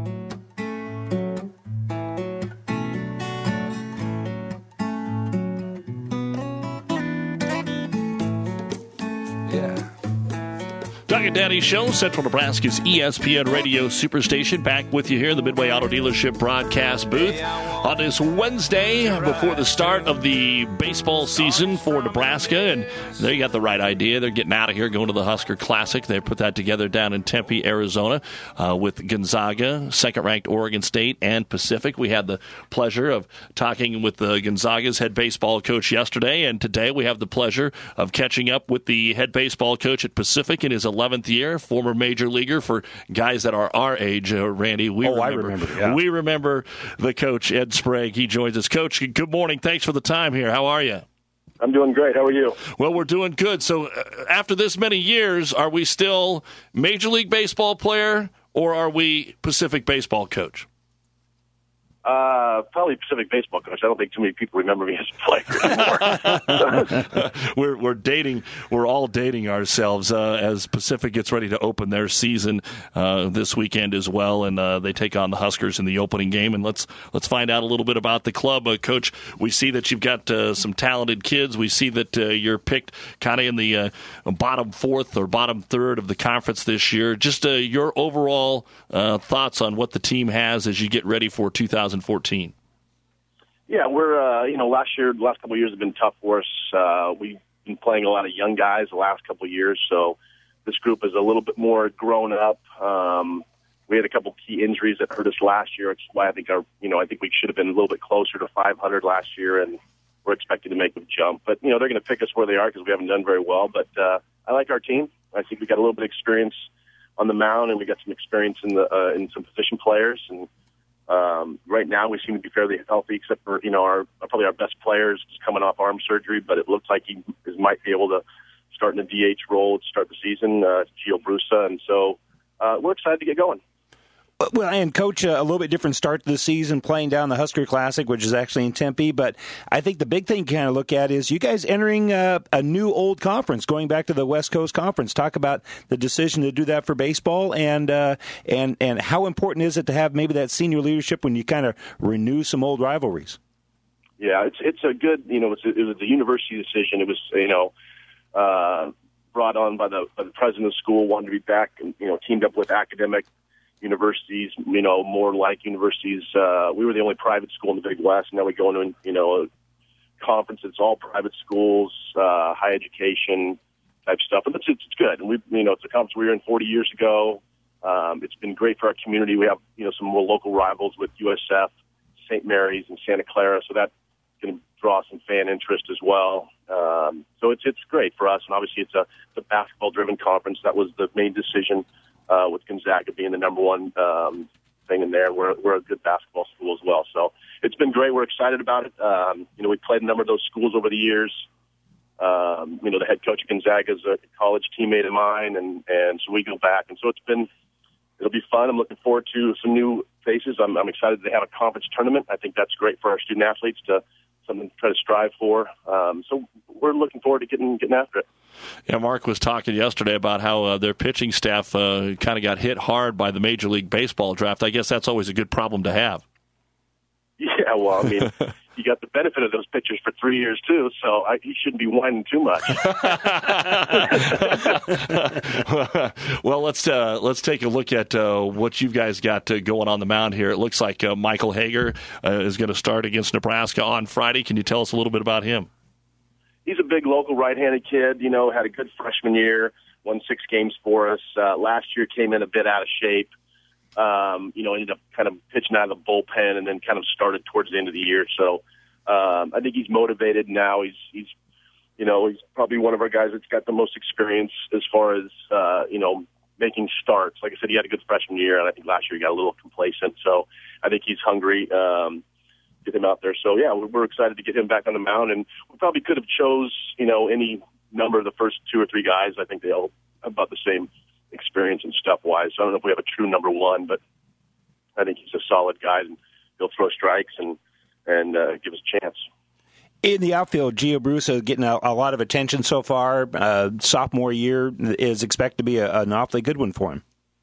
Doug and Daddy Show, Central Nebraska's ESPN Radio Superstation. Back with you here in the Midway Auto Dealership broadcast booth on this Wednesday before the start of the baseball season for Nebraska. And they got the right idea. They're getting out of here, going to the Husker Classic. They put that together down in Tempe, Arizona, with Gonzaga, second-ranked Oregon State, and Pacific. We had the pleasure of talking with Gonzaga's head baseball coach yesterday, and today we have the pleasure of catching up with the head baseball coach at Pacific in his 11th year, former major leaguer for guys that are our age, Randy. I remember. Yeah. We remember the coach, Ed Sprague. He joins us. Coach, good morning. Thanks for the time here. How are you? I'm doing great. How are you? Well, we're doing good. So after this many years, are we still Major League Baseball player or are we Pacific baseball coach? Probably Pacific baseball coach. I don't think too many people remember me as a player anymore. We're dating. We're all dating ourselves as Pacific gets ready to open their season this weekend as well, and they take on the Huskers in the opening game. And let's find out a little bit about the club, Coach. We see that you've got some talented kids. We see that you're picked kind of in the bottom fourth or bottom third of the conference this year. Just your overall thoughts on what the team has as you get ready for 2014. Yeah, we're last couple of years have been tough for us. We've been playing a lot of young guys the last couple of years, so this group is a little bit more grown up. We had a couple key injuries that hurt us last year. It's why I think I think we should have been a little bit closer to 500 last year, and we're expecting to make a jump. But they're going to pick us where they are because we haven't done very well. But I like our team. I think we got a little bit of experience on the mound, and we got some experience in some position players. And right now we seem to be fairly healthy, except for probably our best players just coming off arm surgery. But it looks like he might be able to start in a DH role to start the season. Gio Brusa, and so we're excited to get going. Well, and Coach, a little bit different start to the season, playing down the Husker Classic, which is actually in Tempe. But I think the big thing to kind of look at is you guys entering a new old conference, going back to the West Coast Conference. Talk about the decision to do that for baseball, and how important is it to have maybe that senior leadership when you kind of renew some old rivalries? Yeah, it's a good, it was a university decision. It was, brought on by the president of the school, wanted to be back and, teamed up with academic universities, more like universities. We were the only private school in the Big West. Now we go into, a conference that's all private schools, high education type stuff. And it's good. And it's a conference we were in 40 years ago. It's been great for our community. We have, some more local rivals with USF, St. Mary's, and Santa Clara. So that can draw some fan interest as well. So it's great for us. And obviously it's a basketball-driven conference. That was the main decision. With Gonzaga being the number one thing in there. We're a good basketball school as well. So it's been great. We're excited about it. We played a number of those schools over the years. The head coach of Gonzaga is a college teammate of mine, and so we go back. And so it'll be fun. I'm looking forward to some new faces. I'm excited they have a conference tournament. I think that's great for our student athletes something to try to strive for. So we're looking forward to getting after it. Yeah, Mark was talking yesterday about how their pitching staff kind of got hit hard by the Major League Baseball draft. I guess that's always a good problem to have. Yeah, well, I mean, you got the benefit of those pitchers for 3 years, too, so you shouldn't be whining too much. Well, let's take a look at what you guys got going on the mound here. It looks like Michael Hager is going to start against Nebraska on Friday. Can you tell us a little bit about him? He's a big local right-handed kid, had a good freshman year, won 6 games for us. Last year came in a bit out of shape. Ended up kind of pitching out of the bullpen and then kind of started towards the end of the year. So I think he's motivated now. He's probably one of our guys that's got the most experience as far as, making starts. Like I said, he had a good freshman year, and I think last year he got a little complacent. So I think he's hungry. Get him out there. So, yeah, we're excited to get him back on the mound. And we probably could have chose, any number of the first 2 or 3 guys. I think they all have about the same experience and stuff-wise. So I don't know if we have a true number one, but I think he's a solid guy, and he'll throw strikes and give us a chance. In the outfield, Gio Bruce getting a lot of attention so far. Sophomore year is expected to be an awfully good one for him.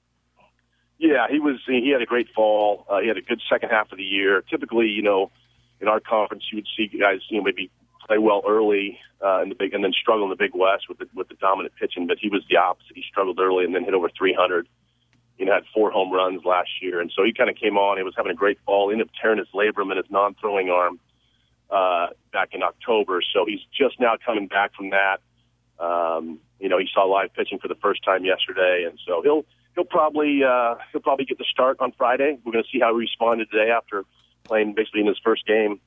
Yeah, he had a great fall. He had a good second half of the year. Typically, in our conference, you would see guys, maybe play well early in the big, and then struggle in the Big West with the dominant pitching. But he was the opposite. He struggled early and then hit over 300. Had 4 home runs last year, and so he kind of came on. He was having a great fall. He ended up tearing his labrum in his non-throwing arm back in October. So he's just now coming back from that. He saw live pitching for the first time yesterday, and so he'll probably get the start on Friday. We're going to see how he responded today after playing basically in his first game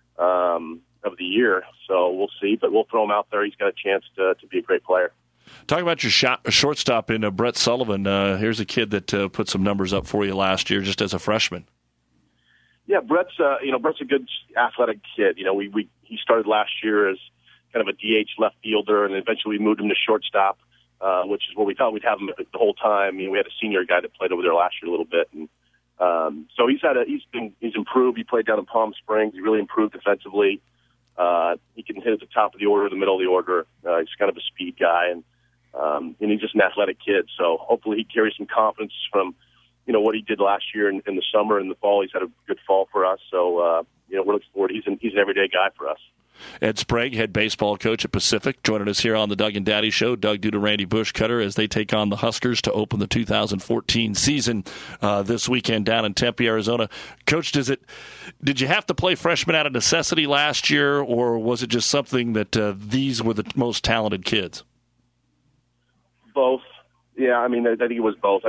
of the year. So we'll see, but we'll throw him out there. He's got a chance to be a great player. Talk about your shortstop in Brett Sullivan. Here's a kid that put some numbers up for you last year just as a freshman. Yeah, Brett's a good athletic kid. He started last year as kind of a DH left fielder, and eventually we moved him to shortstop, which is where we thought we'd have him the whole time. We had a senior guy that played over there last year a little bit, and so he's improved. He played down in Palm Springs. He really improved defensively. He can hit at the top of the order, the middle of the order. He's kind of a speed guy, and he's just an athletic kid. So hopefully he carries some confidence from what he did last year in the summer and the fall. He's had a good fall for us. So we're looking forward. He's an everyday guy for us. Ed Sprague, head baseball coach at Pacific, joining us here on the Doug and Daddy Show. Doug due to Randy Bushcutter as they take on the Huskers to open the 2014 season this weekend down in Tempe, Arizona. Coach, did you have to play freshmen out of necessity last year, or was it just something that these were the most talented kids? Both. Yeah, I think it was both.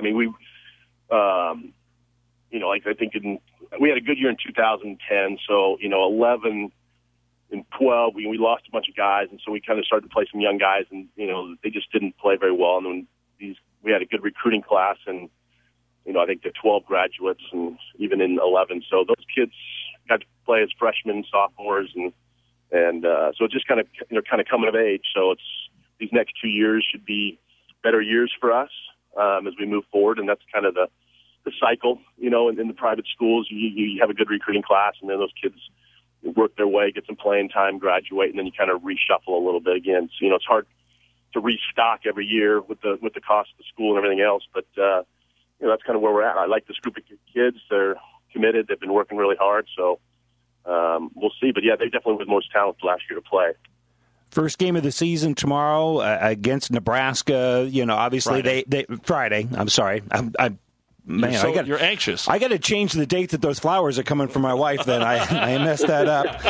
We had a good year in 2010, so 11 and 12 we lost a bunch of guys, and so we kind of started to play some young guys, and they just didn't play very well. And then we had a good recruiting class, and I think the 12 graduates, and even in 11. So those kids got to play as freshmen, sophomores, and so it's just kind of coming of age. So these next 2 years should be better years for us as we move forward, and that's kind of the the cycle. You know, in the private schools, you have a good recruiting class, and then those kids work their way, get some playing time, graduate, and then you kind of reshuffle a little bit again. So, you know, it's hard to restock every year with the cost of the school and everything else. But you know, that's kind of where we're at. I like this group of kids. They're committed. They've been working really hard. So we'll see. But yeah, they definitely were the most talented last year to play. First game of the season tomorrow against Nebraska. You know, obviously Friday. I'm sorry. Man, you're anxious. I got to change the date that those flowers are coming from my wife. Then I messed that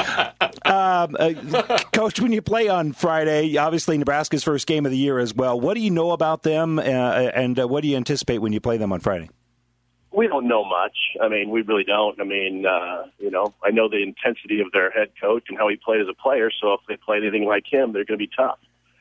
up. Coach, when you play on Friday, obviously Nebraska's first game of the year as well. What do you know about them, and what do you anticipate when you play them on Friday? We don't know much. I mean, we really don't. I mean, you know, I know the intensity of their head coach and how he played as a player. So if they play anything like him, they're going to be tough.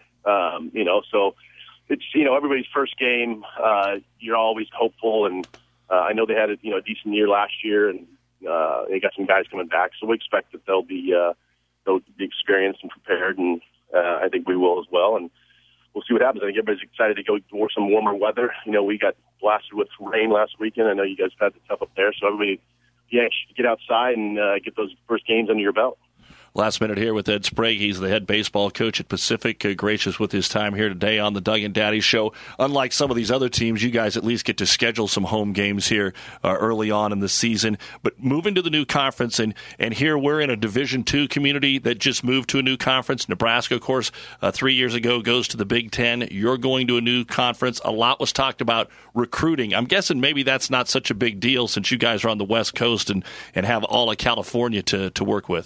You know, so. It's, you know, everybody's first game. You're always hopeful, and I know they had a decent year last year, and they got some guys coming back. So we expect that they'll be experienced and prepared, and I think we will as well. And we'll see what happens. I think everybody's excited to go for some warmer weather. You know, we got blasted with rain last weekend. I know you guys had it tough up there, so everybody, get outside and get those first games under your belt. Last minute here with Ed Sprague. He's the head baseball coach at Pacific. Gracious with his time here today on the Doug and Daddy Show. Unlike some of these other teams, you guys at least get to schedule some home games here early on in the season. But moving to the new conference, and here we're in a Division II community that just moved to a new conference. Nebraska, of course, 3 years ago goes to the Big Ten. You're going to a new conference. A lot was talked about recruiting. I'm guessing maybe that's not such a big deal since you guys are on the West Coast and have all of California to work with.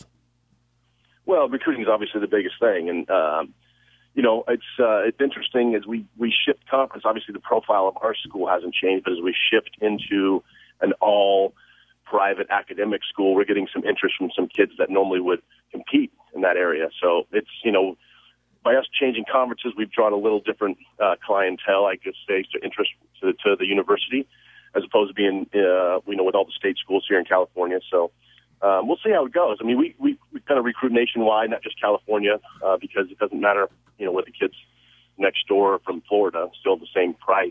Well, recruiting is obviously the biggest thing, and you know, it's interesting as we shift conference. Obviously, the profile of our school hasn't changed, but as we shift into an all private academic school, we're getting some interest from some kids that normally would compete in that area. So it's, you know, by us changing conferences, we've drawn a little different clientele, I guess, to interest to the university, as opposed to being, you know, with all the state schools here in California. So. We'll see how it goes. I mean, we kind of recruit nationwide, not just California, because it doesn't matter, you know, what the kids next door from Florida, still the same price.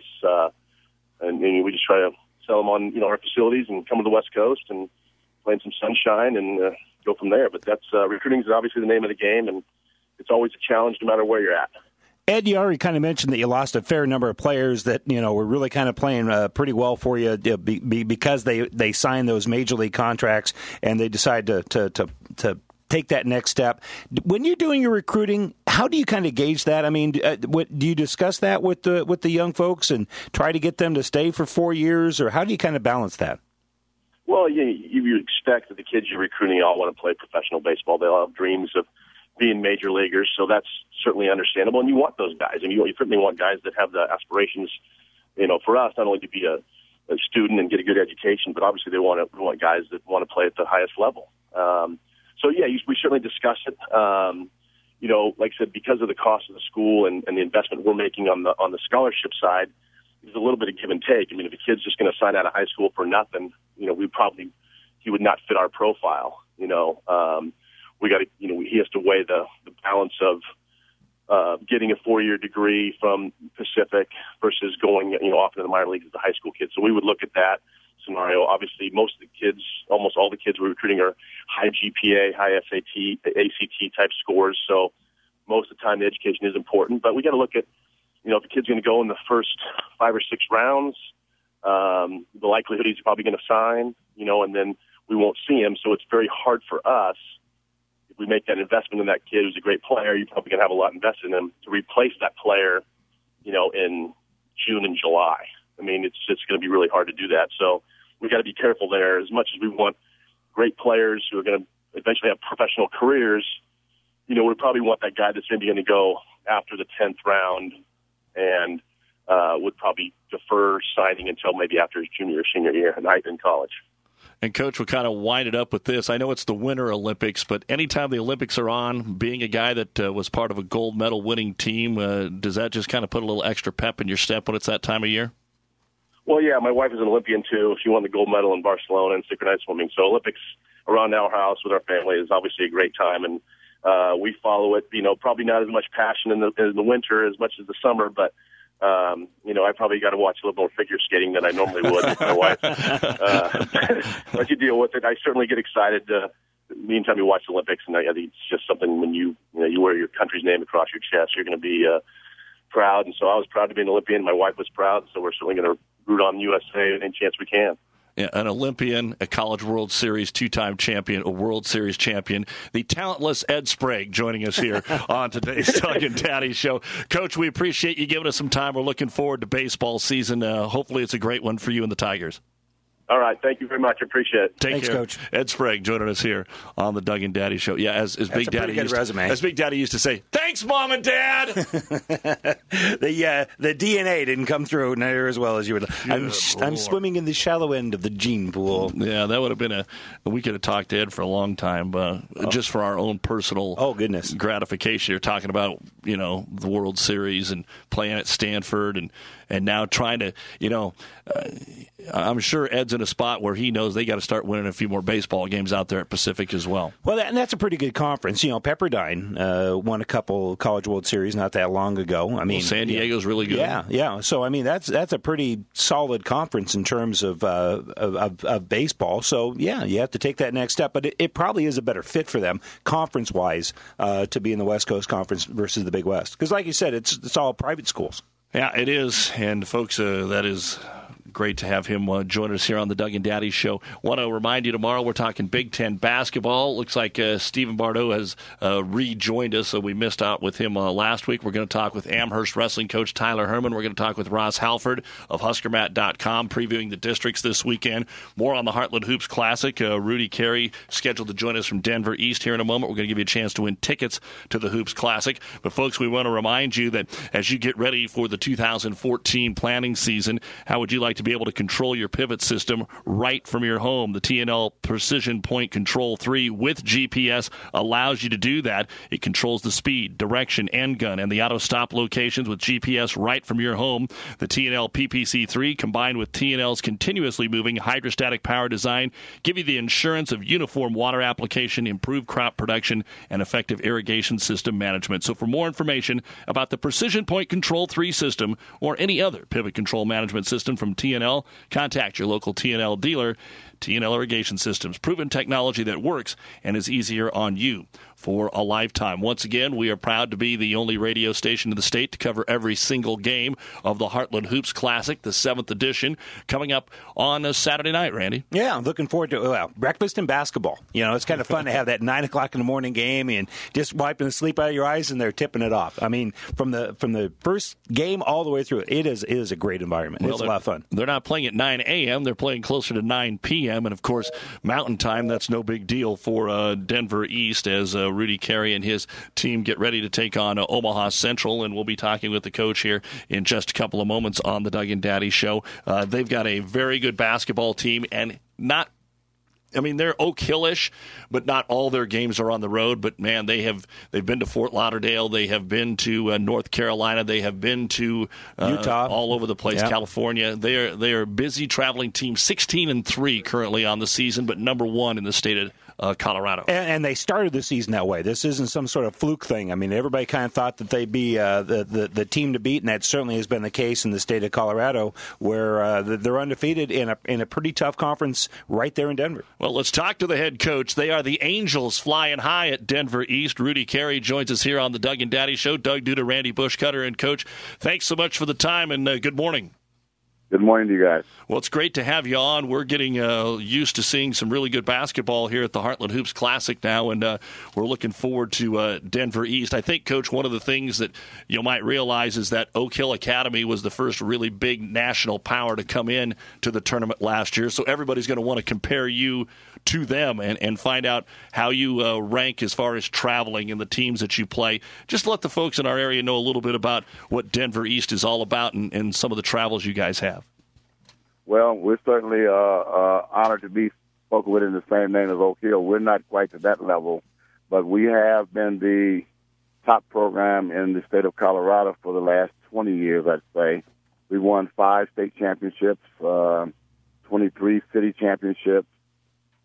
And we just try to sell them on, you know, our facilities and come to the West Coast and play in some sunshine and go from there. But that's recruiting is obviously the name of the game, and it's always a challenge no matter where you're at. Ed, you already kind of mentioned that you lost a fair number of players that, you know, were really kind of playing pretty well for you because they signed those major league contracts and they decided to take that next step. When you're doing your recruiting, how do you kind of gauge that? I mean, do you discuss that with the young folks and try to get them to stay for 4 years, or how do you kind of balance that? Well, you expect that the kids you're recruiting all want to play professional baseball. They all have dreams of being major leaguers, so that's certainly understandable. And you want those guys. I mean, you certainly want guys that have the aspirations, you know, for us, not only to be a student and get a good education, but obviously we want guys that want to play at the highest level. So, yeah, we certainly discuss it. You know, like I said, because of the cost of the school and the investment we're making on the scholarship side, there's a little bit of give and take. I mean, if a kid's just going to sign out of high school for nothing, you know, he would not fit our profile, you know. We got to, you know, he has to weigh the balance of getting a 4-year degree from Pacific versus going, you know, off into the minor leagues as a high school kid. So we would look at that scenario. Obviously, almost all the kids we're recruiting are high GPA, high SAT, ACT type scores. So most of the time the education is important. But we got to look at, you know, if the kid's going to go in the first 5 or 6 rounds, the likelihood he's probably going to sign, you know, and then we won't see him. So it's very hard for us. If we make that investment in that kid who's a great player, you're probably going to have a lot invested in him to replace that player, you know, in June and July. I mean, it's going to be really hard to do that. So we got to be careful there. As much as we want great players who are going to eventually have professional careers, you know, we probably want that guy that's maybe going to go after the 10th round and would probably defer signing until maybe after his junior or senior year in college. And, Coach, we'll kind of wind it up with this. I know it's the Winter Olympics, but anytime the Olympics are on, being a guy that was part of a gold medal winning team, does that just kind of put a little extra pep in your step when it's that time of year? Well, yeah, my wife is an Olympian, too. She won the gold medal in Barcelona in synchronized swimming. So Olympics around our house with our family is obviously a great time. And we follow it. Probably not as much passion in the winter as much as the summer, but I probably got to watch a little more figure skating than I normally would with my wife. But you deal with it. I certainly get excited anytime you watch the Olympics, and I think it's just something when you wear your country's name across your chest, you're going to be proud. And so I was proud to be an Olympian. My wife was proud, so we're certainly going to root on USA any chance we can. Yeah, an Olympian, a College World Series two-time champion, a World Series champion, the talentless Ed Sprague joining us here on today's Doug and Daddy Show. Coach, we appreciate you giving us some time. We're looking forward to baseball season. Hopefully it's a great one for you and the Tigers. All right. Thank you very much. I appreciate it. Thanks, care. Coach. Ed Sprague joining us here on the Doug and Daddy Show. Yeah, as Big Daddy used to say, thanks, Mom and Dad. The DNA didn't come through near as well as you would. I'm swimming in the shallow end of the gene pool. Yeah, that would have been we could have talked to Ed for a long time, just for our own personal gratification. You're talking about, the World Series and playing at Stanford and now trying to, I'm sure Ed's in a spot where he knows they got to start winning a few more baseball games out there at Pacific as well. Well, and that's a pretty good conference. Pepperdine won a couple College World Series not that long ago. I mean, San Diego's really good. Yeah. So I mean, that's a pretty solid conference in terms of baseball. So yeah, you have to take that next step. But it probably is a better fit for them conference wise to be in the West Coast Conference versus the Big West. Because like you said, it's all private schools. Yeah, it is. And folks, that is great to have him join us here on the Doug and Daddy Show. Want to remind you, tomorrow we're talking Big Ten basketball. Looks like Stephen Bardeau has rejoined us, so we missed out with him last week. We're going to talk with Amherst wrestling coach Tyler Herman. We're going to talk with Ross Halford of HuskerMat.com, previewing the districts this weekend. More on the Heartland Hoops Classic. Rudy Carey scheduled to join us from Denver East here in a moment. We're going to give you a chance to win tickets to the Hoops Classic. But folks, we want to remind you that as you get ready for the 2014 planning season, how would you like to be able to control your pivot system right from your home? The TNL Precision Point Control 3 with GPS allows you to do that. It controls the speed, direction, end gun, and the auto stop locations with GPS right from your home. The TNL PPC 3 combined with TNL's continuously moving hydrostatic power design give you the assurance of uniform water application, improved crop production, and effective irrigation system management. So for more information about the Precision Point Control 3 system or any other pivot control management system from TNL, contact your local TNL dealer. TNL Irrigation Systems, proven technology that works and is easier on you for a lifetime. Once again, we are proud to be the only radio station in the state to cover every single game of the Heartland Hoops Classic, the 7th edition, coming up on a Saturday night, Randy. Yeah, I'm looking forward to breakfast and basketball. It's kind of fun to have that 9 o'clock in the morning game and just wiping the sleep out of your eyes and they're tipping it off. I mean, from the first game all the way through, it is a great environment. It's a lot of fun. They're not playing at 9 a.m. They're playing closer to 9 p.m. And, of course, Mountain Time, that's no big deal for Denver East as Rudy Carey and his team get ready to take on Omaha Central. And we'll be talking with the coach here in just a couple of moments on the Doug and Daddy Show. They've got a very good basketball team and they're Oak Hill-ish, but not all their games are on the road. But, man, they've been to Fort Lauderdale. They have been to North Carolina. They have been to Utah, all over the place, California. They are a busy traveling team, 16-3 currently on the season, but number 1 in the state of Colorado. And they started the season that way. This isn't some sort of fluke thing. I mean, everybody kind of thought that they'd be the team to beat, and that certainly has been the case in the state of Colorado, where they're undefeated in a pretty tough conference right there in Denver. Well, let's talk to the head coach. They are the Angels flying high at Denver East. Rudy Carey joins us here on the Doug and Daddy Show. Doug Duda, Randy Bushcutter, and Coach, thanks so much for the time, and good morning. Good morning to you guys. Well, it's great to have you on. We're getting used to seeing some really good basketball here at the Heartland Hoops Classic now, and we're looking forward to Denver East. I think, Coach, one of the things that you might realize is that Oak Hill Academy was the first really big national power to come in to the tournament last year, so everybody's going to want to compare you to them and find out how you rank as far as traveling and the teams that you play. Just let the folks in our area know a little bit about what Denver East is all about and some of the travels you guys have. Well, we're certainly honored to be spoken with in the same name as Oak Hill. We're not quite to that level, but we have been the top program in the state of Colorado for the last 20 years, I'd say. We won 5 state championships, 23 city championships,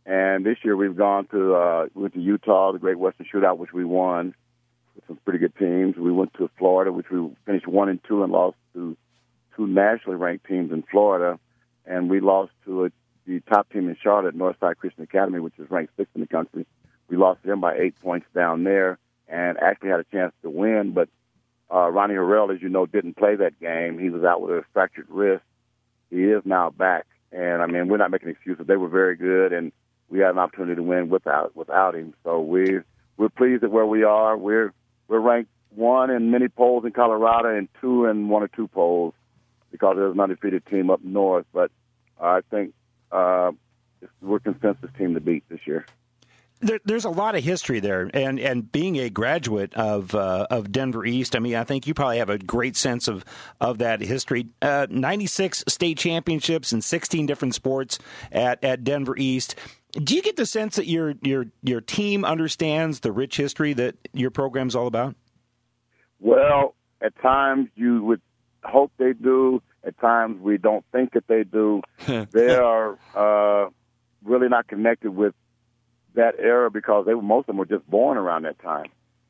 And this year we've gone to we went to Utah, the Great Western Shootout, which we won with some pretty good teams. We went to Florida, which we finished 1-2 and lost to 2 nationally ranked teams in Florida. And we lost to the top team in Charlotte, Northside Christian Academy, which is ranked 6th in the country. We lost to them by 8 points down there and actually had a chance to win. But Ronnie Harrell, as you know, didn't play that game. He was out with a fractured wrist. He is now back. And, I mean, we're not making excuses. They were very good, and we had an opportunity to win without him. So we're pleased at where we are. We're ranked 1 in many polls in Colorado and 2 in 1 or 2 polls because there's an undefeated team up north. But I think we're consensus team to beat this year. There's a lot of history there, and being a graduate of Denver East, I mean, I think you probably have a great sense of that history. 96 state championships in 16 different sports at Denver East. Do you get the sense that your team understands the rich history that your program's all about? Well, at times you would hope they do. At times we don't think that they do. They are really not connected with that era because most of them were just born around that time.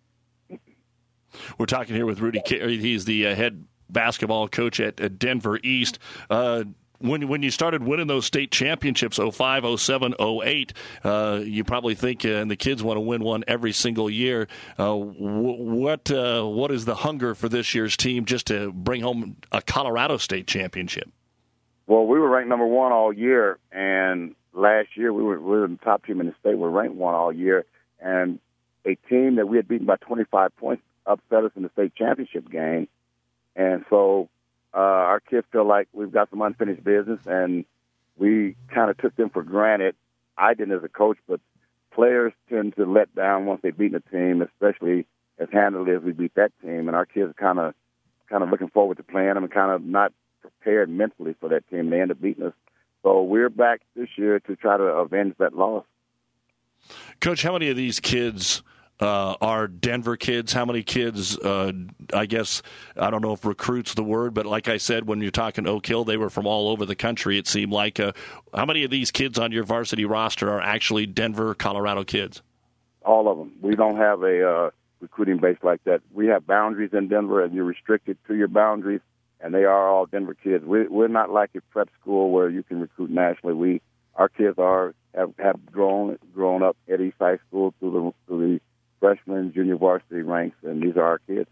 We're talking here with Rudy Carey. He's the head basketball coach at Denver East. When you started winning those state championships, 05, 07, 08, you probably think, and the kids want to win one every single year. What is the hunger for this year's team just to bring home a Colorado state championship? Well, we were ranked number 1 all year, and last year we were the top team in the state. We were ranked 1 all year, and a team that we had beaten by 25 points upset us in the state championship game. And so our kids feel like we've got some unfinished business, and we kind of took them for granted. I didn't as a coach, but players tend to let down once they've beaten a team, especially as handily as we beat that team. And our kids are kind of looking forward to playing them and kind of not prepared mentally for that team. They end up beating us. So we're back this year to try to avenge that loss. Coach, how many of these kids are Denver kids? How many kids, I guess, I don't know if recruit's the word, but like I said, when you're talking Oak Hill, they were from all over the country, it seemed like. How many of these kids on your varsity roster are actually Denver, Colorado kids? All of them. We don't have a recruiting base like that. We have boundaries in Denver, and you're restricted to your boundaries, and they are all Denver kids. We're not like a prep school where you can recruit nationally. Our kids have grown up at East High School through the freshman, junior varsity ranks, and these are our kids.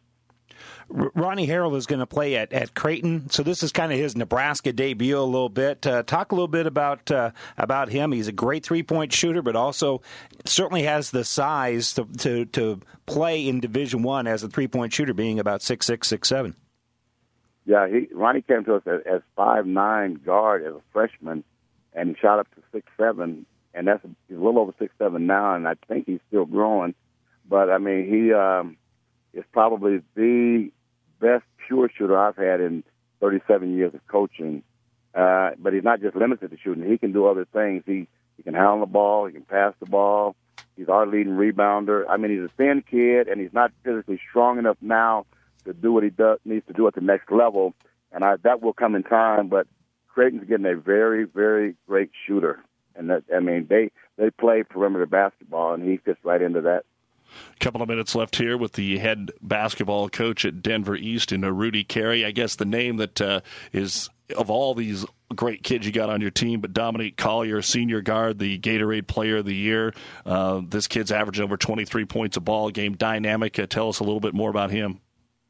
Ronnie Harrell is going to play at Creighton, so this is kind of his Nebraska debut a little bit. Talk a little bit about him. He's a great three-point shooter, but also certainly has the size to play in Division I as a three-point shooter, being about 6'6", 6'7". Yeah, Ronnie came to us as 5'9" guard as a freshman, and he shot up to 6'7", and he's a little over 6'7" now, and I think he's still growing. But, I mean, he is probably the best pure shooter I've had in 37 years of coaching. But he's not just limited to shooting. He can do other things. He can handle the ball. He can pass the ball. He's our leading rebounder. I mean, he's a thin kid, and he's not physically strong enough now to do what he needs to do at the next level. And that will come in time. But Creighton's getting a very, very great shooter. And, they play perimeter basketball, and he fits right into that. A couple of minutes left here with the head basketball coach at Denver East, Rudy Carey. I guess the name that is, of all these great kids you got on your team, but Dominique Collier, senior guard, the Gatorade Player of the Year. This kid's averaging over 23 points a ball game. Dynamic. Tell us a little bit more about him.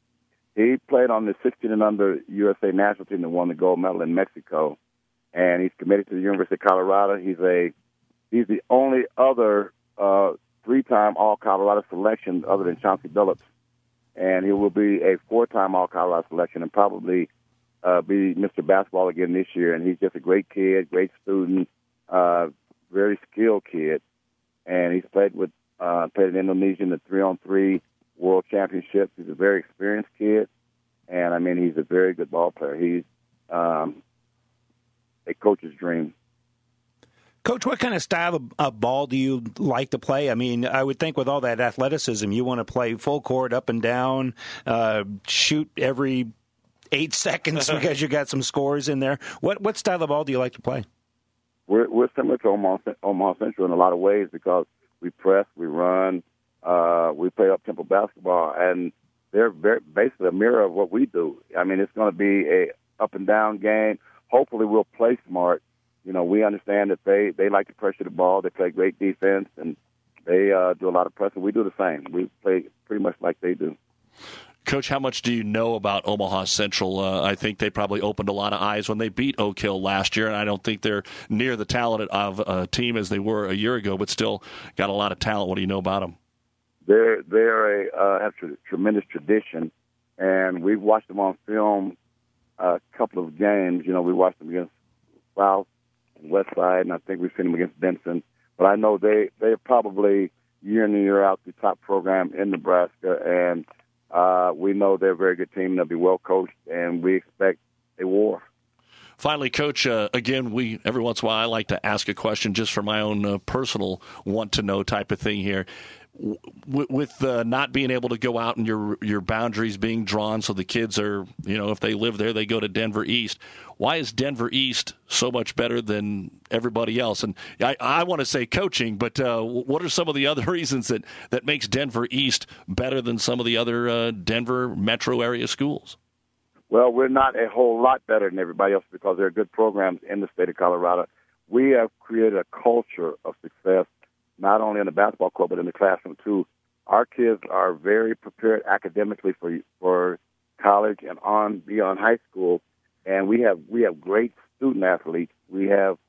He played on the 16 and under USA national team that won the gold medal in Mexico, and he's committed to the University of Colorado. He's the only other three-time All-Colorado selection other than Chauncey Billups. And he will be a four-time All-Colorado selection and probably be Mr. Basketball again this year. And he's just a great kid, great student, very skilled kid. And he's played in Indonesia in the 3-on-3 World Championships. He's a very experienced kid. And, he's a very good ball player. He's a coach's dream. Coach, what kind of style of ball do you like to play? I would think with all that athleticism, you want to play full court, up and down, shoot every 8 seconds because you got some scores in there. What style of ball do you like to play? we're similar to Omaha Central in a lot of ways because we press, we run, we play up-tempo basketball, and they're basically a mirror of what we do. I mean, it's going to be a up-and-down game. Hopefully we'll play smart. You know, we understand that they like to pressure the ball. They play great defense, and they do a lot of pressing. We do the same. We play pretty much like they do. Coach, how much do you know about Omaha Central? I think they probably opened a lot of eyes when they beat Oak Hill last year, and I don't think they're near the talent of a team as they were a year ago, but still got a lot of talent. What do you know about them? They're have tremendous tradition, and we've watched them on film a couple of games. You know, we watched them against South and West Side, and I think we've seen them against Benson. But I know they're probably year in and year out the top program in Nebraska, and we know they're a very good team. They'll be well coached, and we expect a war. Finally, Coach, again, every once in a while I like to ask a question just for my own personal want-to-know type of thing here. With not being able to go out and your boundaries being drawn so the kids are, you know, if they live there, they go to Denver East. Why is Denver East so much better than everybody else? And I want to say coaching, but what are some of the other reasons that makes Denver East better than some of the other Denver metro area schools? Well, we're not a whole lot better than everybody else because there are good programs in the state of Colorado. We have created a culture of success, not only in the basketball court, but in the classroom, too. Our kids are very prepared academically for college and beyond high school, and we have great student athletes. We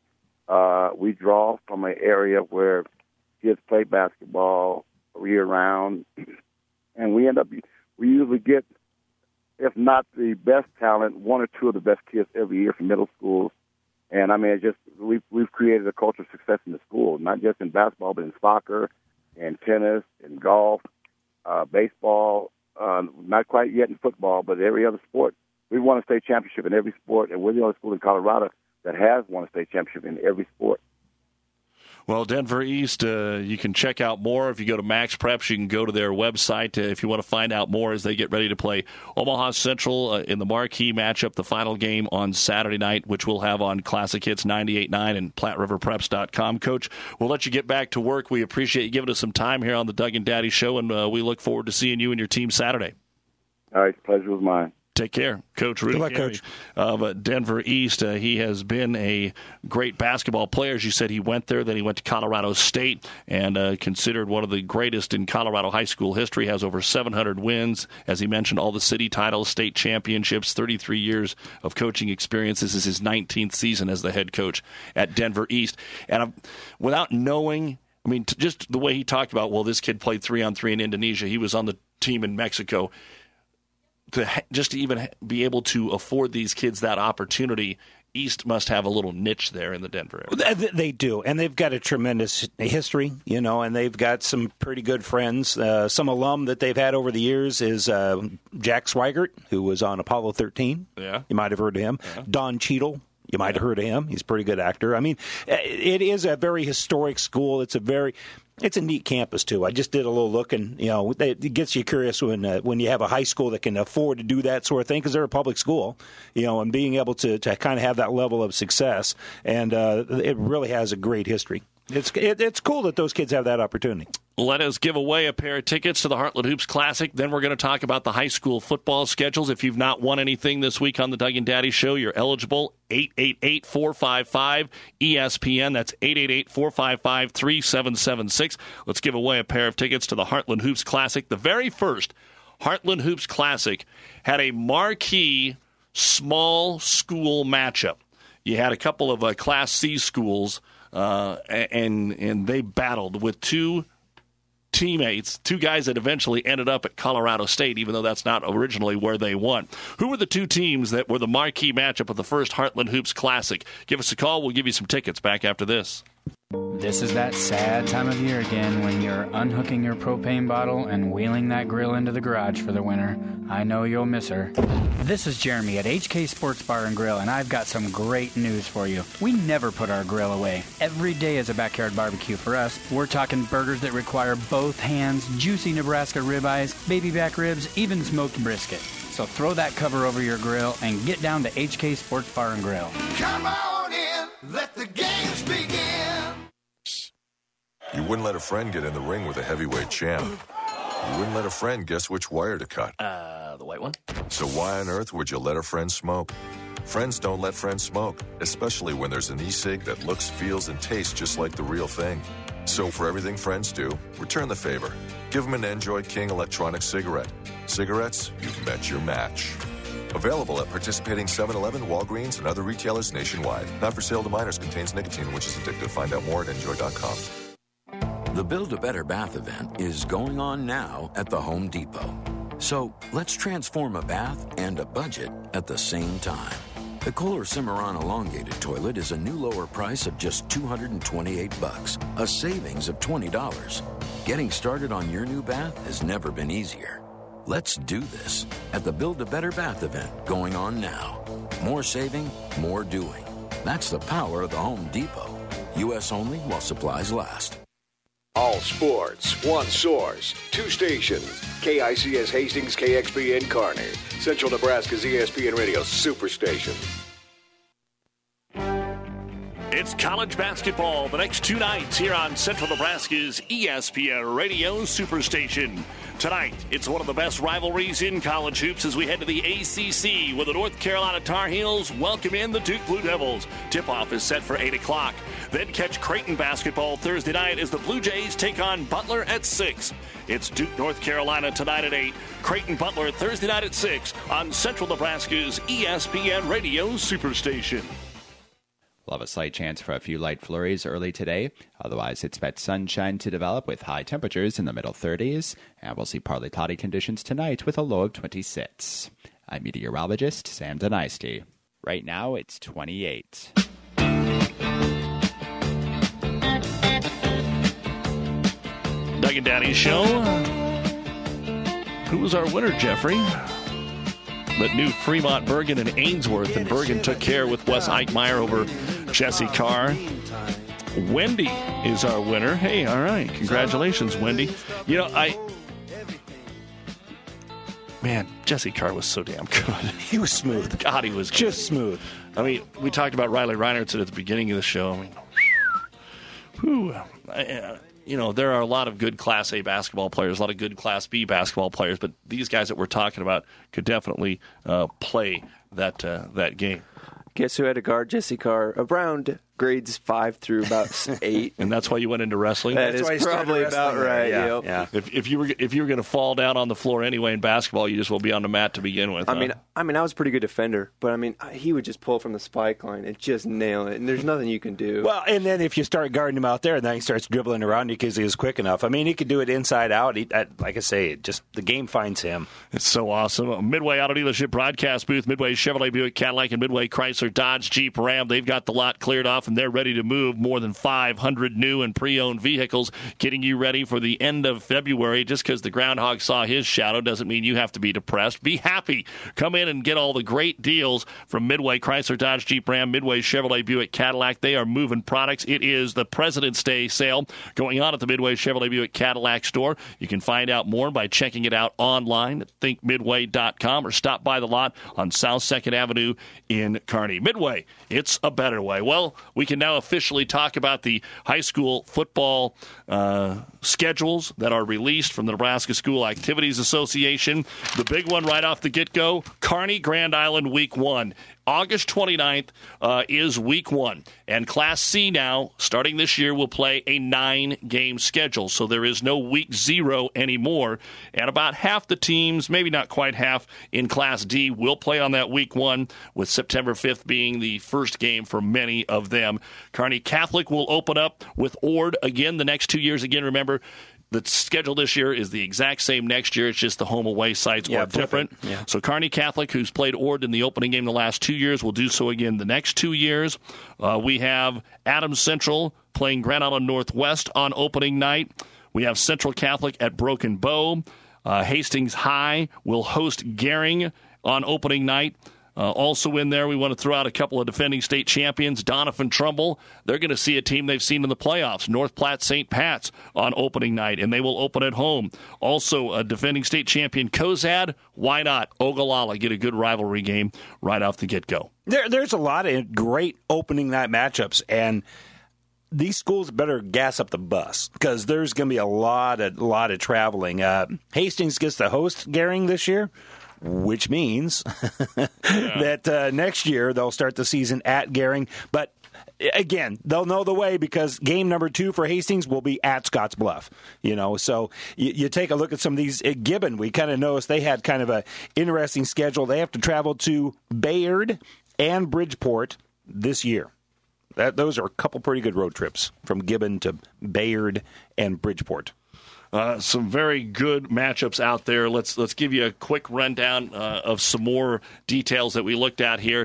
draw from an area where kids play basketball year-round, and we usually get, if not the best talent, one or two of the best kids every year from middle schools. And I mean, we've created a culture of success in the school, not just in basketball, but in soccer, and tennis, and golf, baseball. Not quite yet in football, but every other sport. We've won a state championship in every sport, and we're the only school in Colorado that has won a state championship in every sport. Well, Denver East, you can check out more. If you go to Max Preps, you can go to their website if you want to find out more as they get ready to play Omaha Central in the marquee matchup, the final game on Saturday night, which we'll have on Classic Hits 98.9 and PlatteRiverPreps.com. Coach, we'll let you get back to work. We appreciate you giving us some time here on the Doug and Daddy Show, and we look forward to seeing you and your team Saturday. All right, the pleasure was mine. Take care. Coach Rudy Carey of Denver East. He has been a great basketball player. As you said, he went there, then he went to Colorado State, and considered one of the greatest in Colorado high school history, has over 700 wins. As he mentioned, all the city titles, state championships, 33 years of coaching experience. This is his 19th season as the head coach at Denver East. And without knowing, I mean, just the way he talked about, well, this kid played 3-on-3 in Indonesia. He was on the team in Mexico. To even be able to afford these kids that opportunity, East must have a little niche there in the Denver area. They do, and they've got a tremendous history, you know, and they've got some pretty good friends. Some alum that they've had over the years is Jack Swigert, who was on Apollo 13. Yeah. You might have heard of him. Yeah. Don Cheadle. You might have heard of him. He's a pretty good actor. I mean, it is a very historic school. It's a neat campus, too. I just did a little look, and, you know, it gets you curious when you have a high school that can afford to do that sort of thing, because they're a public school, you know, and being able to kind of have that level of success. And it really has a great history. It's cool that those kids have that opportunity. Let us give away a pair of tickets to the Heartland Hoops Classic. Then we're going to talk about the high school football schedules. If you've not won anything this week on the Doug and Daddy Show, you're eligible. 888-455-ESPN. That's 888-455-3776. Let's give away a pair of tickets to the Heartland Hoops Classic. The very first Heartland Hoops Classic had a marquee small school matchup. You had a couple of Class C schools, and they battled with two teammates, two guys that eventually ended up at Colorado State, even though that's not originally where they won. Who were the two teams that were the marquee matchup of the first Heartland Hoops Classic? Give us a call. We'll give you some tickets back after this. This is that sad time of year again when you're unhooking your propane bottle and wheeling that grill into the garage for the winter. I know you'll miss her. This is Jeremy at HK Sports Bar and Grill, and I've got some great news for you. We never put our grill away. Every day is a backyard barbecue for us. We're talking burgers that require both hands, juicy Nebraska ribeyes, baby back ribs, even smoked brisket. So throw that cover over your grill and get down to HK Sports Bar and Grill. Come on in, let the games begin. wouldn't let a friend get in the ring with a heavyweight champ. You wouldn't let a friend guess which wire to cut. The white one. So why on earth would you let a friend smoke? Friends don't let friends smoke, especially when there's an e-cig that looks, feels, and tastes just like the real thing. So for everything friends do, return the favor. Give them an Enjoy King electronic cigarette. Cigarettes, you've met your match. Available at participating 7-Eleven, Walgreens, and other retailers nationwide. Not for sale to minors. Contains nicotine, which is addictive. Find out more at enjoy.com. The Build a Better Bath event is going on now at the Home Depot. So let's transform a bath and a budget at the same time. The Kohler Cimarron Elongated Toilet is a new lower price of just $228, a savings of $20. Getting started on your new bath has never been easier. Let's do this at the Build a Better Bath event going on now. More saving, more doing. That's the power of the Home Depot. U.S. only while supplies last. All sports, one source, two stations. KICS Hastings, KXPN Kearney. Central Nebraska's ESPN Radio Superstation. It's college basketball the next two nights here on Central Nebraska's ESPN Radio Superstation. Tonight, it's one of the best rivalries in college hoops as we head to the ACC, where the North Carolina Tar Heels welcome in the Duke Blue Devils. Tip-off is set for 8 o'clock. Then catch Creighton basketball Thursday night as the Blue Jays take on Butler at 6. It's Duke, North Carolina tonight at 8. Creighton Butler Thursday night at 6 on Central Nebraska's ESPN Radio Superstation. We'll have a slight chance for a few light flurries early today. Otherwise, expect sunshine to develop with high temperatures in the middle 30s. And we'll see partly cloudy conditions tonight with a low of 26. I'm meteorologist Sam Dynasty. Right now, it's 28. Doug and Daddy Show. Who was our winner, Jeffrey? That new Fremont, Bergen, and Ainsworth, and Bergen took care with Wes Eichmeyer over Jesse Carr. Wendy is our winner. Hey, all right. Congratulations, Wendy. You know, Man, Jesse Carr was so damn good. He was smooth. God, he was good. Just smooth. I mean, we talked about Riley Reinertsen at the beginning of the show. I mean, whew. You know, there are a lot of good Class A basketball players, a lot of good Class B basketball players, but these guys that we're talking about could definitely play that game. Guess who had to guard Jesse Carr? Around grades 5 through about 8. And that's why you went into wrestling? That is probably about right. Yeah. Yep. Yeah. If you were going to fall down on the floor anyway in basketball, you just will be on the mat to begin with. I mean, I was a pretty good defender, but I mean, he would just pull from the spike line and just nail it, and there's nothing you can do. Well, and then if you start guarding him out there, and then he starts dribbling around you because he was quick enough. I mean, he could do it inside out. Like I say, just the game finds him. It's so awesome. Midway Auto Dealership broadcast booth, Midway Chevrolet, Buick, Cadillac, and Midway Chrysler, Dodge, Jeep, Ram. They've got the lot cleared off, and they're ready to move. More than 500 new and pre-owned vehicles, getting you ready for the end of February. Just because the groundhog saw his shadow doesn't mean you have to be depressed. Be happy. Come in and get all the great deals from Midway Chrysler, Dodge, Jeep, Ram, Midway Chevrolet, Buick, Cadillac. They are moving products. It is the President's Day sale going on at the Midway Chevrolet, Buick, Cadillac store. You can find out more by checking it out online at thinkmidway.com or stop by the lot on South 2nd Avenue in Kearney. Midway, it's a better way. Well, we can now officially talk about the high school football schedules that are released from the Nebraska School Activities Association. The big one right off the get-go, Kearney Grand Island Week 1. August 29th is Week 1. And Class C now, starting this year, will play a 9-game schedule. So there is no Week 0 anymore. And about half the teams, maybe not quite half, in Class D will play on that Week 1, with September 5th being the first game for many of them. Kearney Catholic will open up with Ord again the next 2 years. Again, remember, the schedule this year is the exact same next year. It's just the home-away sites are different. Yeah. So Kearney Catholic, who's played Ord in the opening game the last 2 years, will do so again the next 2 years. We have Adams Central playing Grand Island Northwest on opening night. We have Central Catholic at Broken Bow. Hastings High will host Gering on opening night. Also in there, we want to throw out a couple of defending state champions, Doniphan Trumbull. They're going to see a team they've seen in the playoffs, North Platte St. Pat's, on opening night, and they will open at home. Also, a defending state champion, Cozad. Why not? Ogallala get a good rivalry game right off the get-go. There's a lot of great opening night matchups, and these schools better gas up the bus because there's going to be a lot of traveling. Hastings gets to host Gering this year, which means that next year they'll start the season at Gering. But again, they'll know the way because game number 2 for Hastings will be at Scotts Bluff. So you take a look at some of these. At Gibbon, we kind of noticed they had kind of an interesting schedule. They have to travel to Bayard and Bridgeport this year. Those are a couple pretty good road trips from Gibbon to Bayard and Bridgeport. Some very good matchups out there. Let's give you a quick rundown of some more details that we looked at here.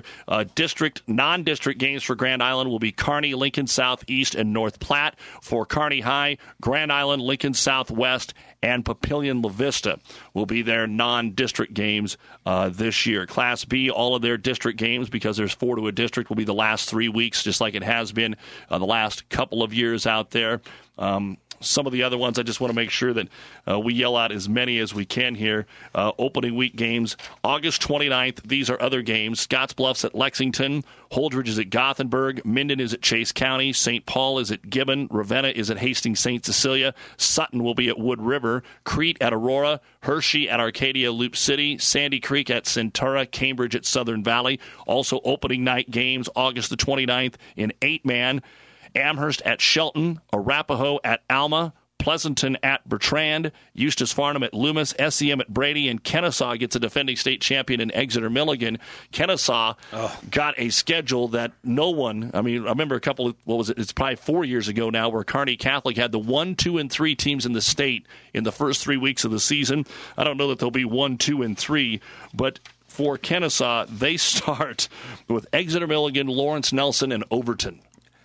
Non-district games for Grand Island will be Kearney, Lincoln Southeast, and North Platte. For Kearney High, Grand Island, Lincoln Southwest, and Papillion La Vista will be their non-district games this year. Class B, all of their district games, because there's 4 to a district, will be the last 3 weeks, just like it has been the last couple of years out there. Some of the other ones, I just want to make sure that we yell out as many as we can here. Opening week games, August 29th. These are other games. Scotts Bluff's at Lexington. Holdridge is at Gothenburg. Minden is at Chase County. St. Paul is at Gibbon. Ravenna is at Hastings St. Cecilia. Sutton will be at Wood River. Crete at Aurora. Hershey at Arcadia Loop City. Sandy Creek at Centura. Cambridge at Southern Valley. Also opening night games, August the 29th in 8-man. Amherst at Shelton, Arapahoe at Alma, Pleasanton at Bertrand, Eustis Farnham at Loomis, SEM at Brady, and Kennesaw gets a defending state champion in Exeter Milligan. Kennesaw got a schedule that no one, I remember it's probably 4 years ago now, where Kearney Catholic had the 1, 2, and 3 teams in the state in the first 3 weeks of the season. I don't know that there'll be 1, 2, and 3, but for Kennesaw, they start with Exeter Milligan, Lawrence Nelson, and Overton.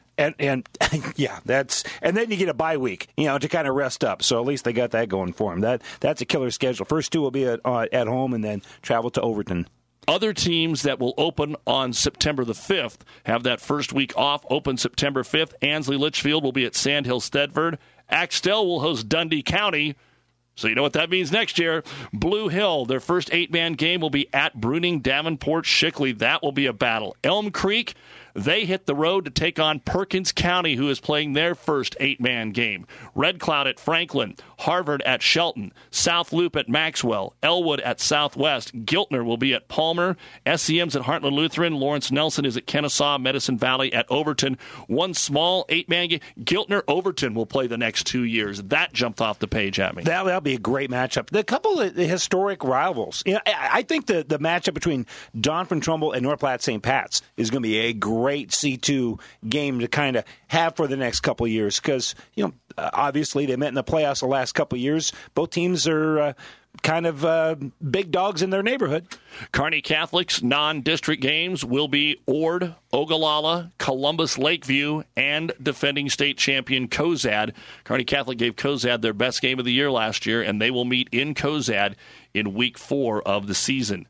And yeah, and then you get a bye week, to kind of rest up. So at least they got that going for them. That's a killer schedule. First 2 will be at home, and then travel to Overton. Other teams that will open on September the 5th have that first week off. Open September 5th. Ansley Litchfield will be at Sandhill Stedford. Axtell will host Dundee County. So you know what that means next year. Blue Hill, their first 8-man game will be at Bruning, Davenport, Shickley. That will be a battle. Elm Creek, they hit the road to take on Perkins County, who is playing their first 8-man game. Red Cloud at Franklin, Harvard at Shelton, South Loop at Maxwell, Elwood at Southwest, Giltner will be at Palmer, SEM's at Heartland Lutheran, Lawrence Nelson is at Kennesaw, Medicine Valley at Overton. One small 8-man game. Giltner Overton will play the next 2 years. That jumped off the page at me. That'll be a great matchup. The couple of historic rivals. I think the matchup between Doniphan Trumbull and North Platte St. Pat's is going to be a great C2 game to kind of have for the next couple of years because, obviously they met in the playoffs the last couple of years. Both teams are kind of big dogs in their neighborhood. Kearney Catholic's non-district games will be Ord, Ogallala, Columbus Lakeview, and defending state champion Cozad. Kearney Catholic gave Cozad their best game of the year last year, and they will meet in Cozad in week 4 of the season.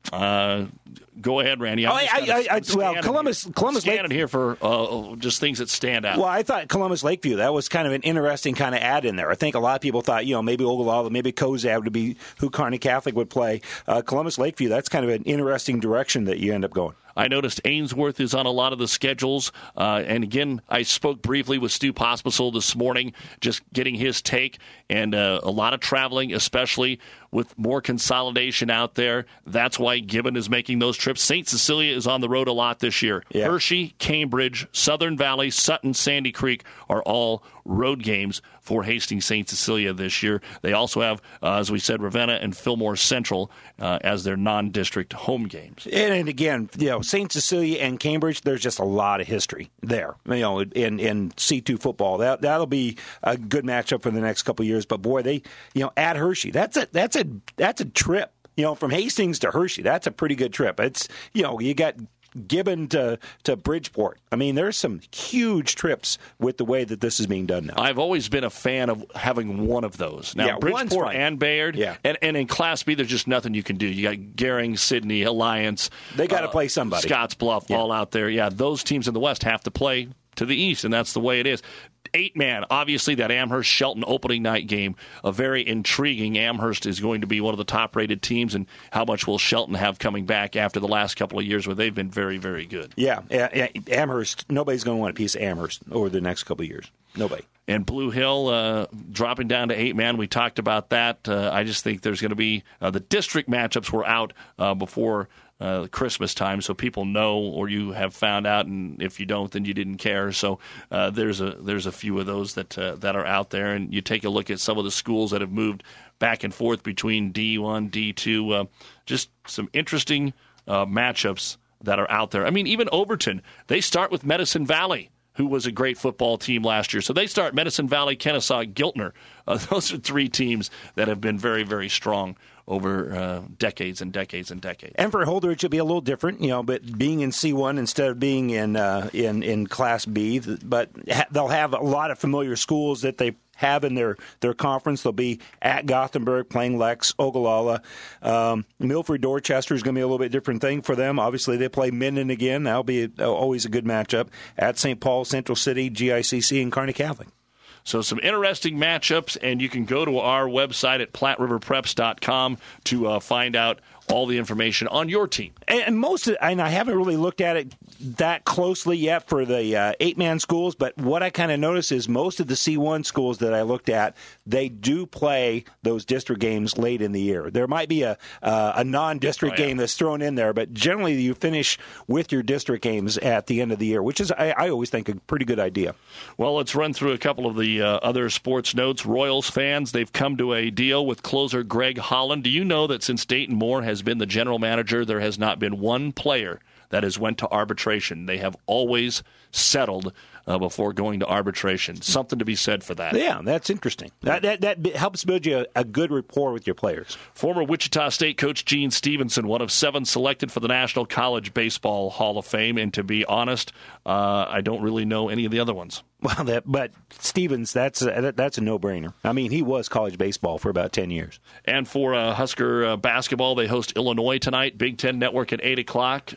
Go ahead, Randy. Columbus Lakeview here for just things that stand out. Well, I thought Columbus Lakeview, that was kind of an interesting kind of add in there. I think a lot of people thought, maybe Ogallala, maybe Cozad would be who Kearney Catholic would play. Columbus Lakeview, that's kind of an interesting direction that you end up going. I noticed Ainsworth is on a lot of the schedules. And again, I spoke briefly with Stu Pospisil this morning, just getting his take. And a lot of traveling, especially with more consolidation out there. That's why Gibbon is making those trips. St. Cecilia is on the road a lot this year. Yeah. Hershey, Cambridge, Southern Valley, Sutton, Sandy Creek are all road games for Hastings St. Cecilia this year. They also have, as we said, Ravenna and Fillmore Central as their non-district home games. And again, St. Cecilia and Cambridge, there's just a lot of history there, in C2 football. That'll be a good matchup for the next couple of years. But boy, they, at Hershey, that's a trip. From Hastings to Hershey, that's a pretty good trip. It's, you got Gibbon to Bridgeport. There's some huge trips with the way that this is being done now. I've always been a fan of having one of those. Now, Bridgeport and Bayard, and in Class B, there's just nothing you can do. You got Gering, Sydney, Alliance. They got to play somebody. Scotts Bluff, all out there. Yeah, those teams in the West have to play to the east, and that's the way it is. 8-man, obviously that Amherst-Shelton opening night game, a very intriguing. Amherst is going to be one of the top-rated teams, and how much will Shelton have coming back after the last couple of years where they've been very, very good? Yeah, Amherst, nobody's going to want a piece of Amherst over the next couple of years. Nobody. And Blue Hill dropping down to 8-man. We talked about that. I just think there's going to be the district matchups were out before Christmas time, so people know, or you have found out, and if you don't, then you didn't care. So there's a few of those that are out there, and you take a look at some of the schools that have moved back and forth between D1, D2. Just some interesting matchups that are out there. I mean, even Overton, they start with Medicine Valley, who was a great football team last year. So they start Medicine Valley, Kennesaw, Giltner. Those are three teams that have been very, very strong over decades and decades and decades. And for Holdridge, it'll be a little different, but being in C1 instead of being in Class B. But they'll have a lot of familiar schools that they have in their conference. They'll be at Gothenburg playing Lex, Ogallala. Milford Dorchester is going to be a little bit different thing for them. Obviously, they play Minden again. That'll be always a good matchup. At St. Paul, Central City, GICC, and Kearney Catholic. So some interesting matchups, and you can go to our website at PlatteRiverPreps.com to find out all the information on your team. And I haven't really looked at it that closely yet for the 8-man schools, but what I kind of noticed is most of the C1 schools that I looked at, they do play those district games late in the year. There might be a non-district game that's thrown in there, but generally you finish with your district games at the end of the year, which is, I always think, a pretty good idea. Well, let's run through a couple of the other sports notes. Royals fans, they've come to a deal with closer Greg Holland. Do you know that since Dayton Moore has been the general manager, there has not been one player that has went to arbitration? They have always settled before going to arbitration. Something to be said for that. Yeah, that's interesting. That helps build you a good rapport with your players. Former Wichita State coach Gene Stevenson, one of 7 selected for the National College Baseball Hall of Fame. And to be honest, I don't really know any of the other ones. Well, but Stevens, that's a no-brainer. I mean, he was college baseball for about 10 years. And for Husker basketball, they host Illinois tonight. Big Ten Network at 8 o'clock,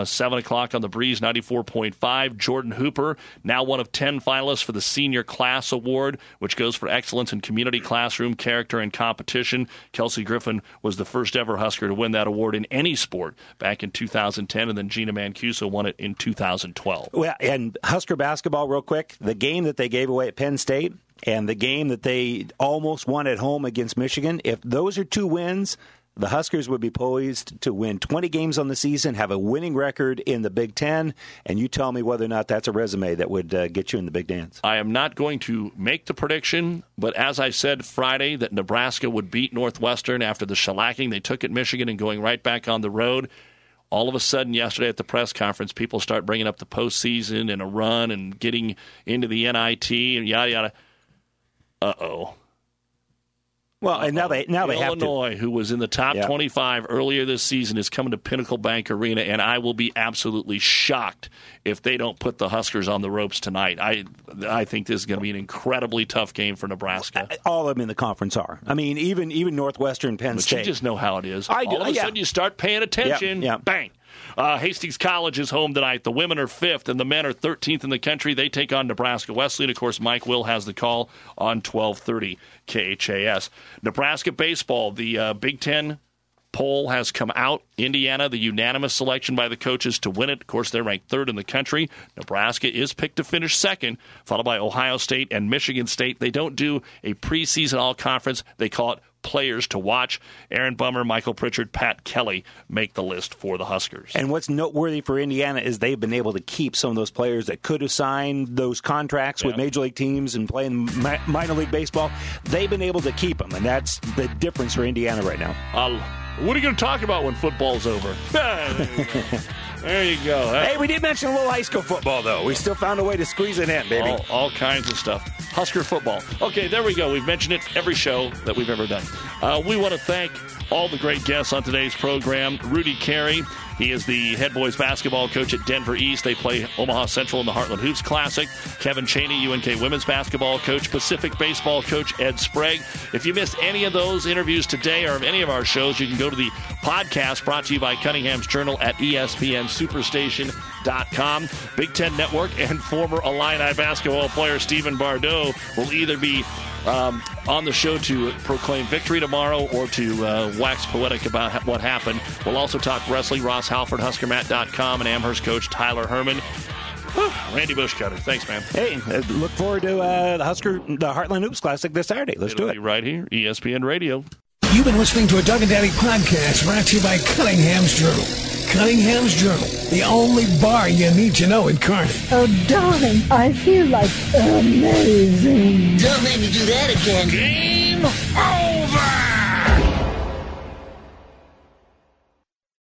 7 o'clock on the Breeze 94.5. Jordan Hooper, now one of 10 finalists for the Senior Class Award, which goes for excellence in community classroom character and competition. Kelsey Griffin was the first ever Husker to win that award in any sport back in 2010, and then Gina Mancuso won it in 2012. Well, and Husker basketball, real quick, the game that they gave away at Penn State and the game that they almost won at home against Michigan, if those are 2 wins, the Huskers would be poised to win 20 games on the season, have a winning record in the Big Ten, and you tell me whether or not that's a resume that would get you in the big dance. I am not going to make the prediction, but as I said Friday that Nebraska would beat Northwestern after the shellacking they took at Michigan and going right back on the road, all of a sudden yesterday at the press conference, people start bringing up the postseason and a run and getting into the NIT and yada, yada. Uh-oh. Well, and now they have to. Illinois, who was in the top 25 earlier this season, is coming to Pinnacle Bank Arena, and I will be absolutely shocked if they don't put the Huskers on the ropes tonight. I think this is going to be an incredibly tough game for Nebraska. All of them in the conference are. I mean, even Northwestern, Penn State. But you just know how it is. I do. All of a sudden, you start paying attention. Bang. Hastings College is home tonight. The women are 5th, and the men are 13th in the country. They take on Nebraska Wesleyan. Of course, Mike Will has the call on 1230 KHAS. Nebraska baseball, the Big Ten poll has come out. Indiana, the unanimous selection by the coaches to win it. Of course, they're ranked 3rd in the country. Nebraska is picked to finish 2nd, followed by Ohio State and Michigan State. They don't do a preseason all-conference. They call it players to watch. Aaron Bummer, Michael Pritchard, Pat Kelly make the list for the Huskers. And what's noteworthy for Indiana is they've been able to keep some of those players that could have signed those contracts with major league teams and playing minor league baseball. They've been able to keep them, and that's the difference for Indiana right now. What are you going to talk about when football's over? There you go. Hey, we did mention a little high school football, though. We still found a way to squeeze it in, baby. All kinds of stuff. Husker football. Okay, there we go. We've mentioned it every show that we've ever done. We want to thank all the great guests on today's program. Rudy Carey, he is the head boys basketball coach at Denver East. They play Omaha Central in the Heartland Hoops Classic. Kevin Chaney, UNK women's basketball coach. Pacific baseball coach Ed Sprague. If you missed any of those interviews today or of any of our shows, you can go to the podcast brought to you by Cunningham's Journal at ESPNSuperstation.com. Big Ten Network and former Illini basketball player Stephen Bardot will either be on the show to proclaim victory tomorrow or to wax poetic about what happened. We'll also talk wrestling. Ross Halford, HuskerMat.com, and Amherst coach Tyler Herman. Randy Bushcutter, thanks, man. Hey, look forward to the Heartland Hoops Classic this Saturday. Let's do it. Right here, ESPN Radio. You've been listening to a Doug and Daddy podcast brought to you by Cunningham's Journal. Cunningham's Journal, the only bar you need to know in Kearney. Oh, darling, I feel like amazing. Don't make me do that again. Game over!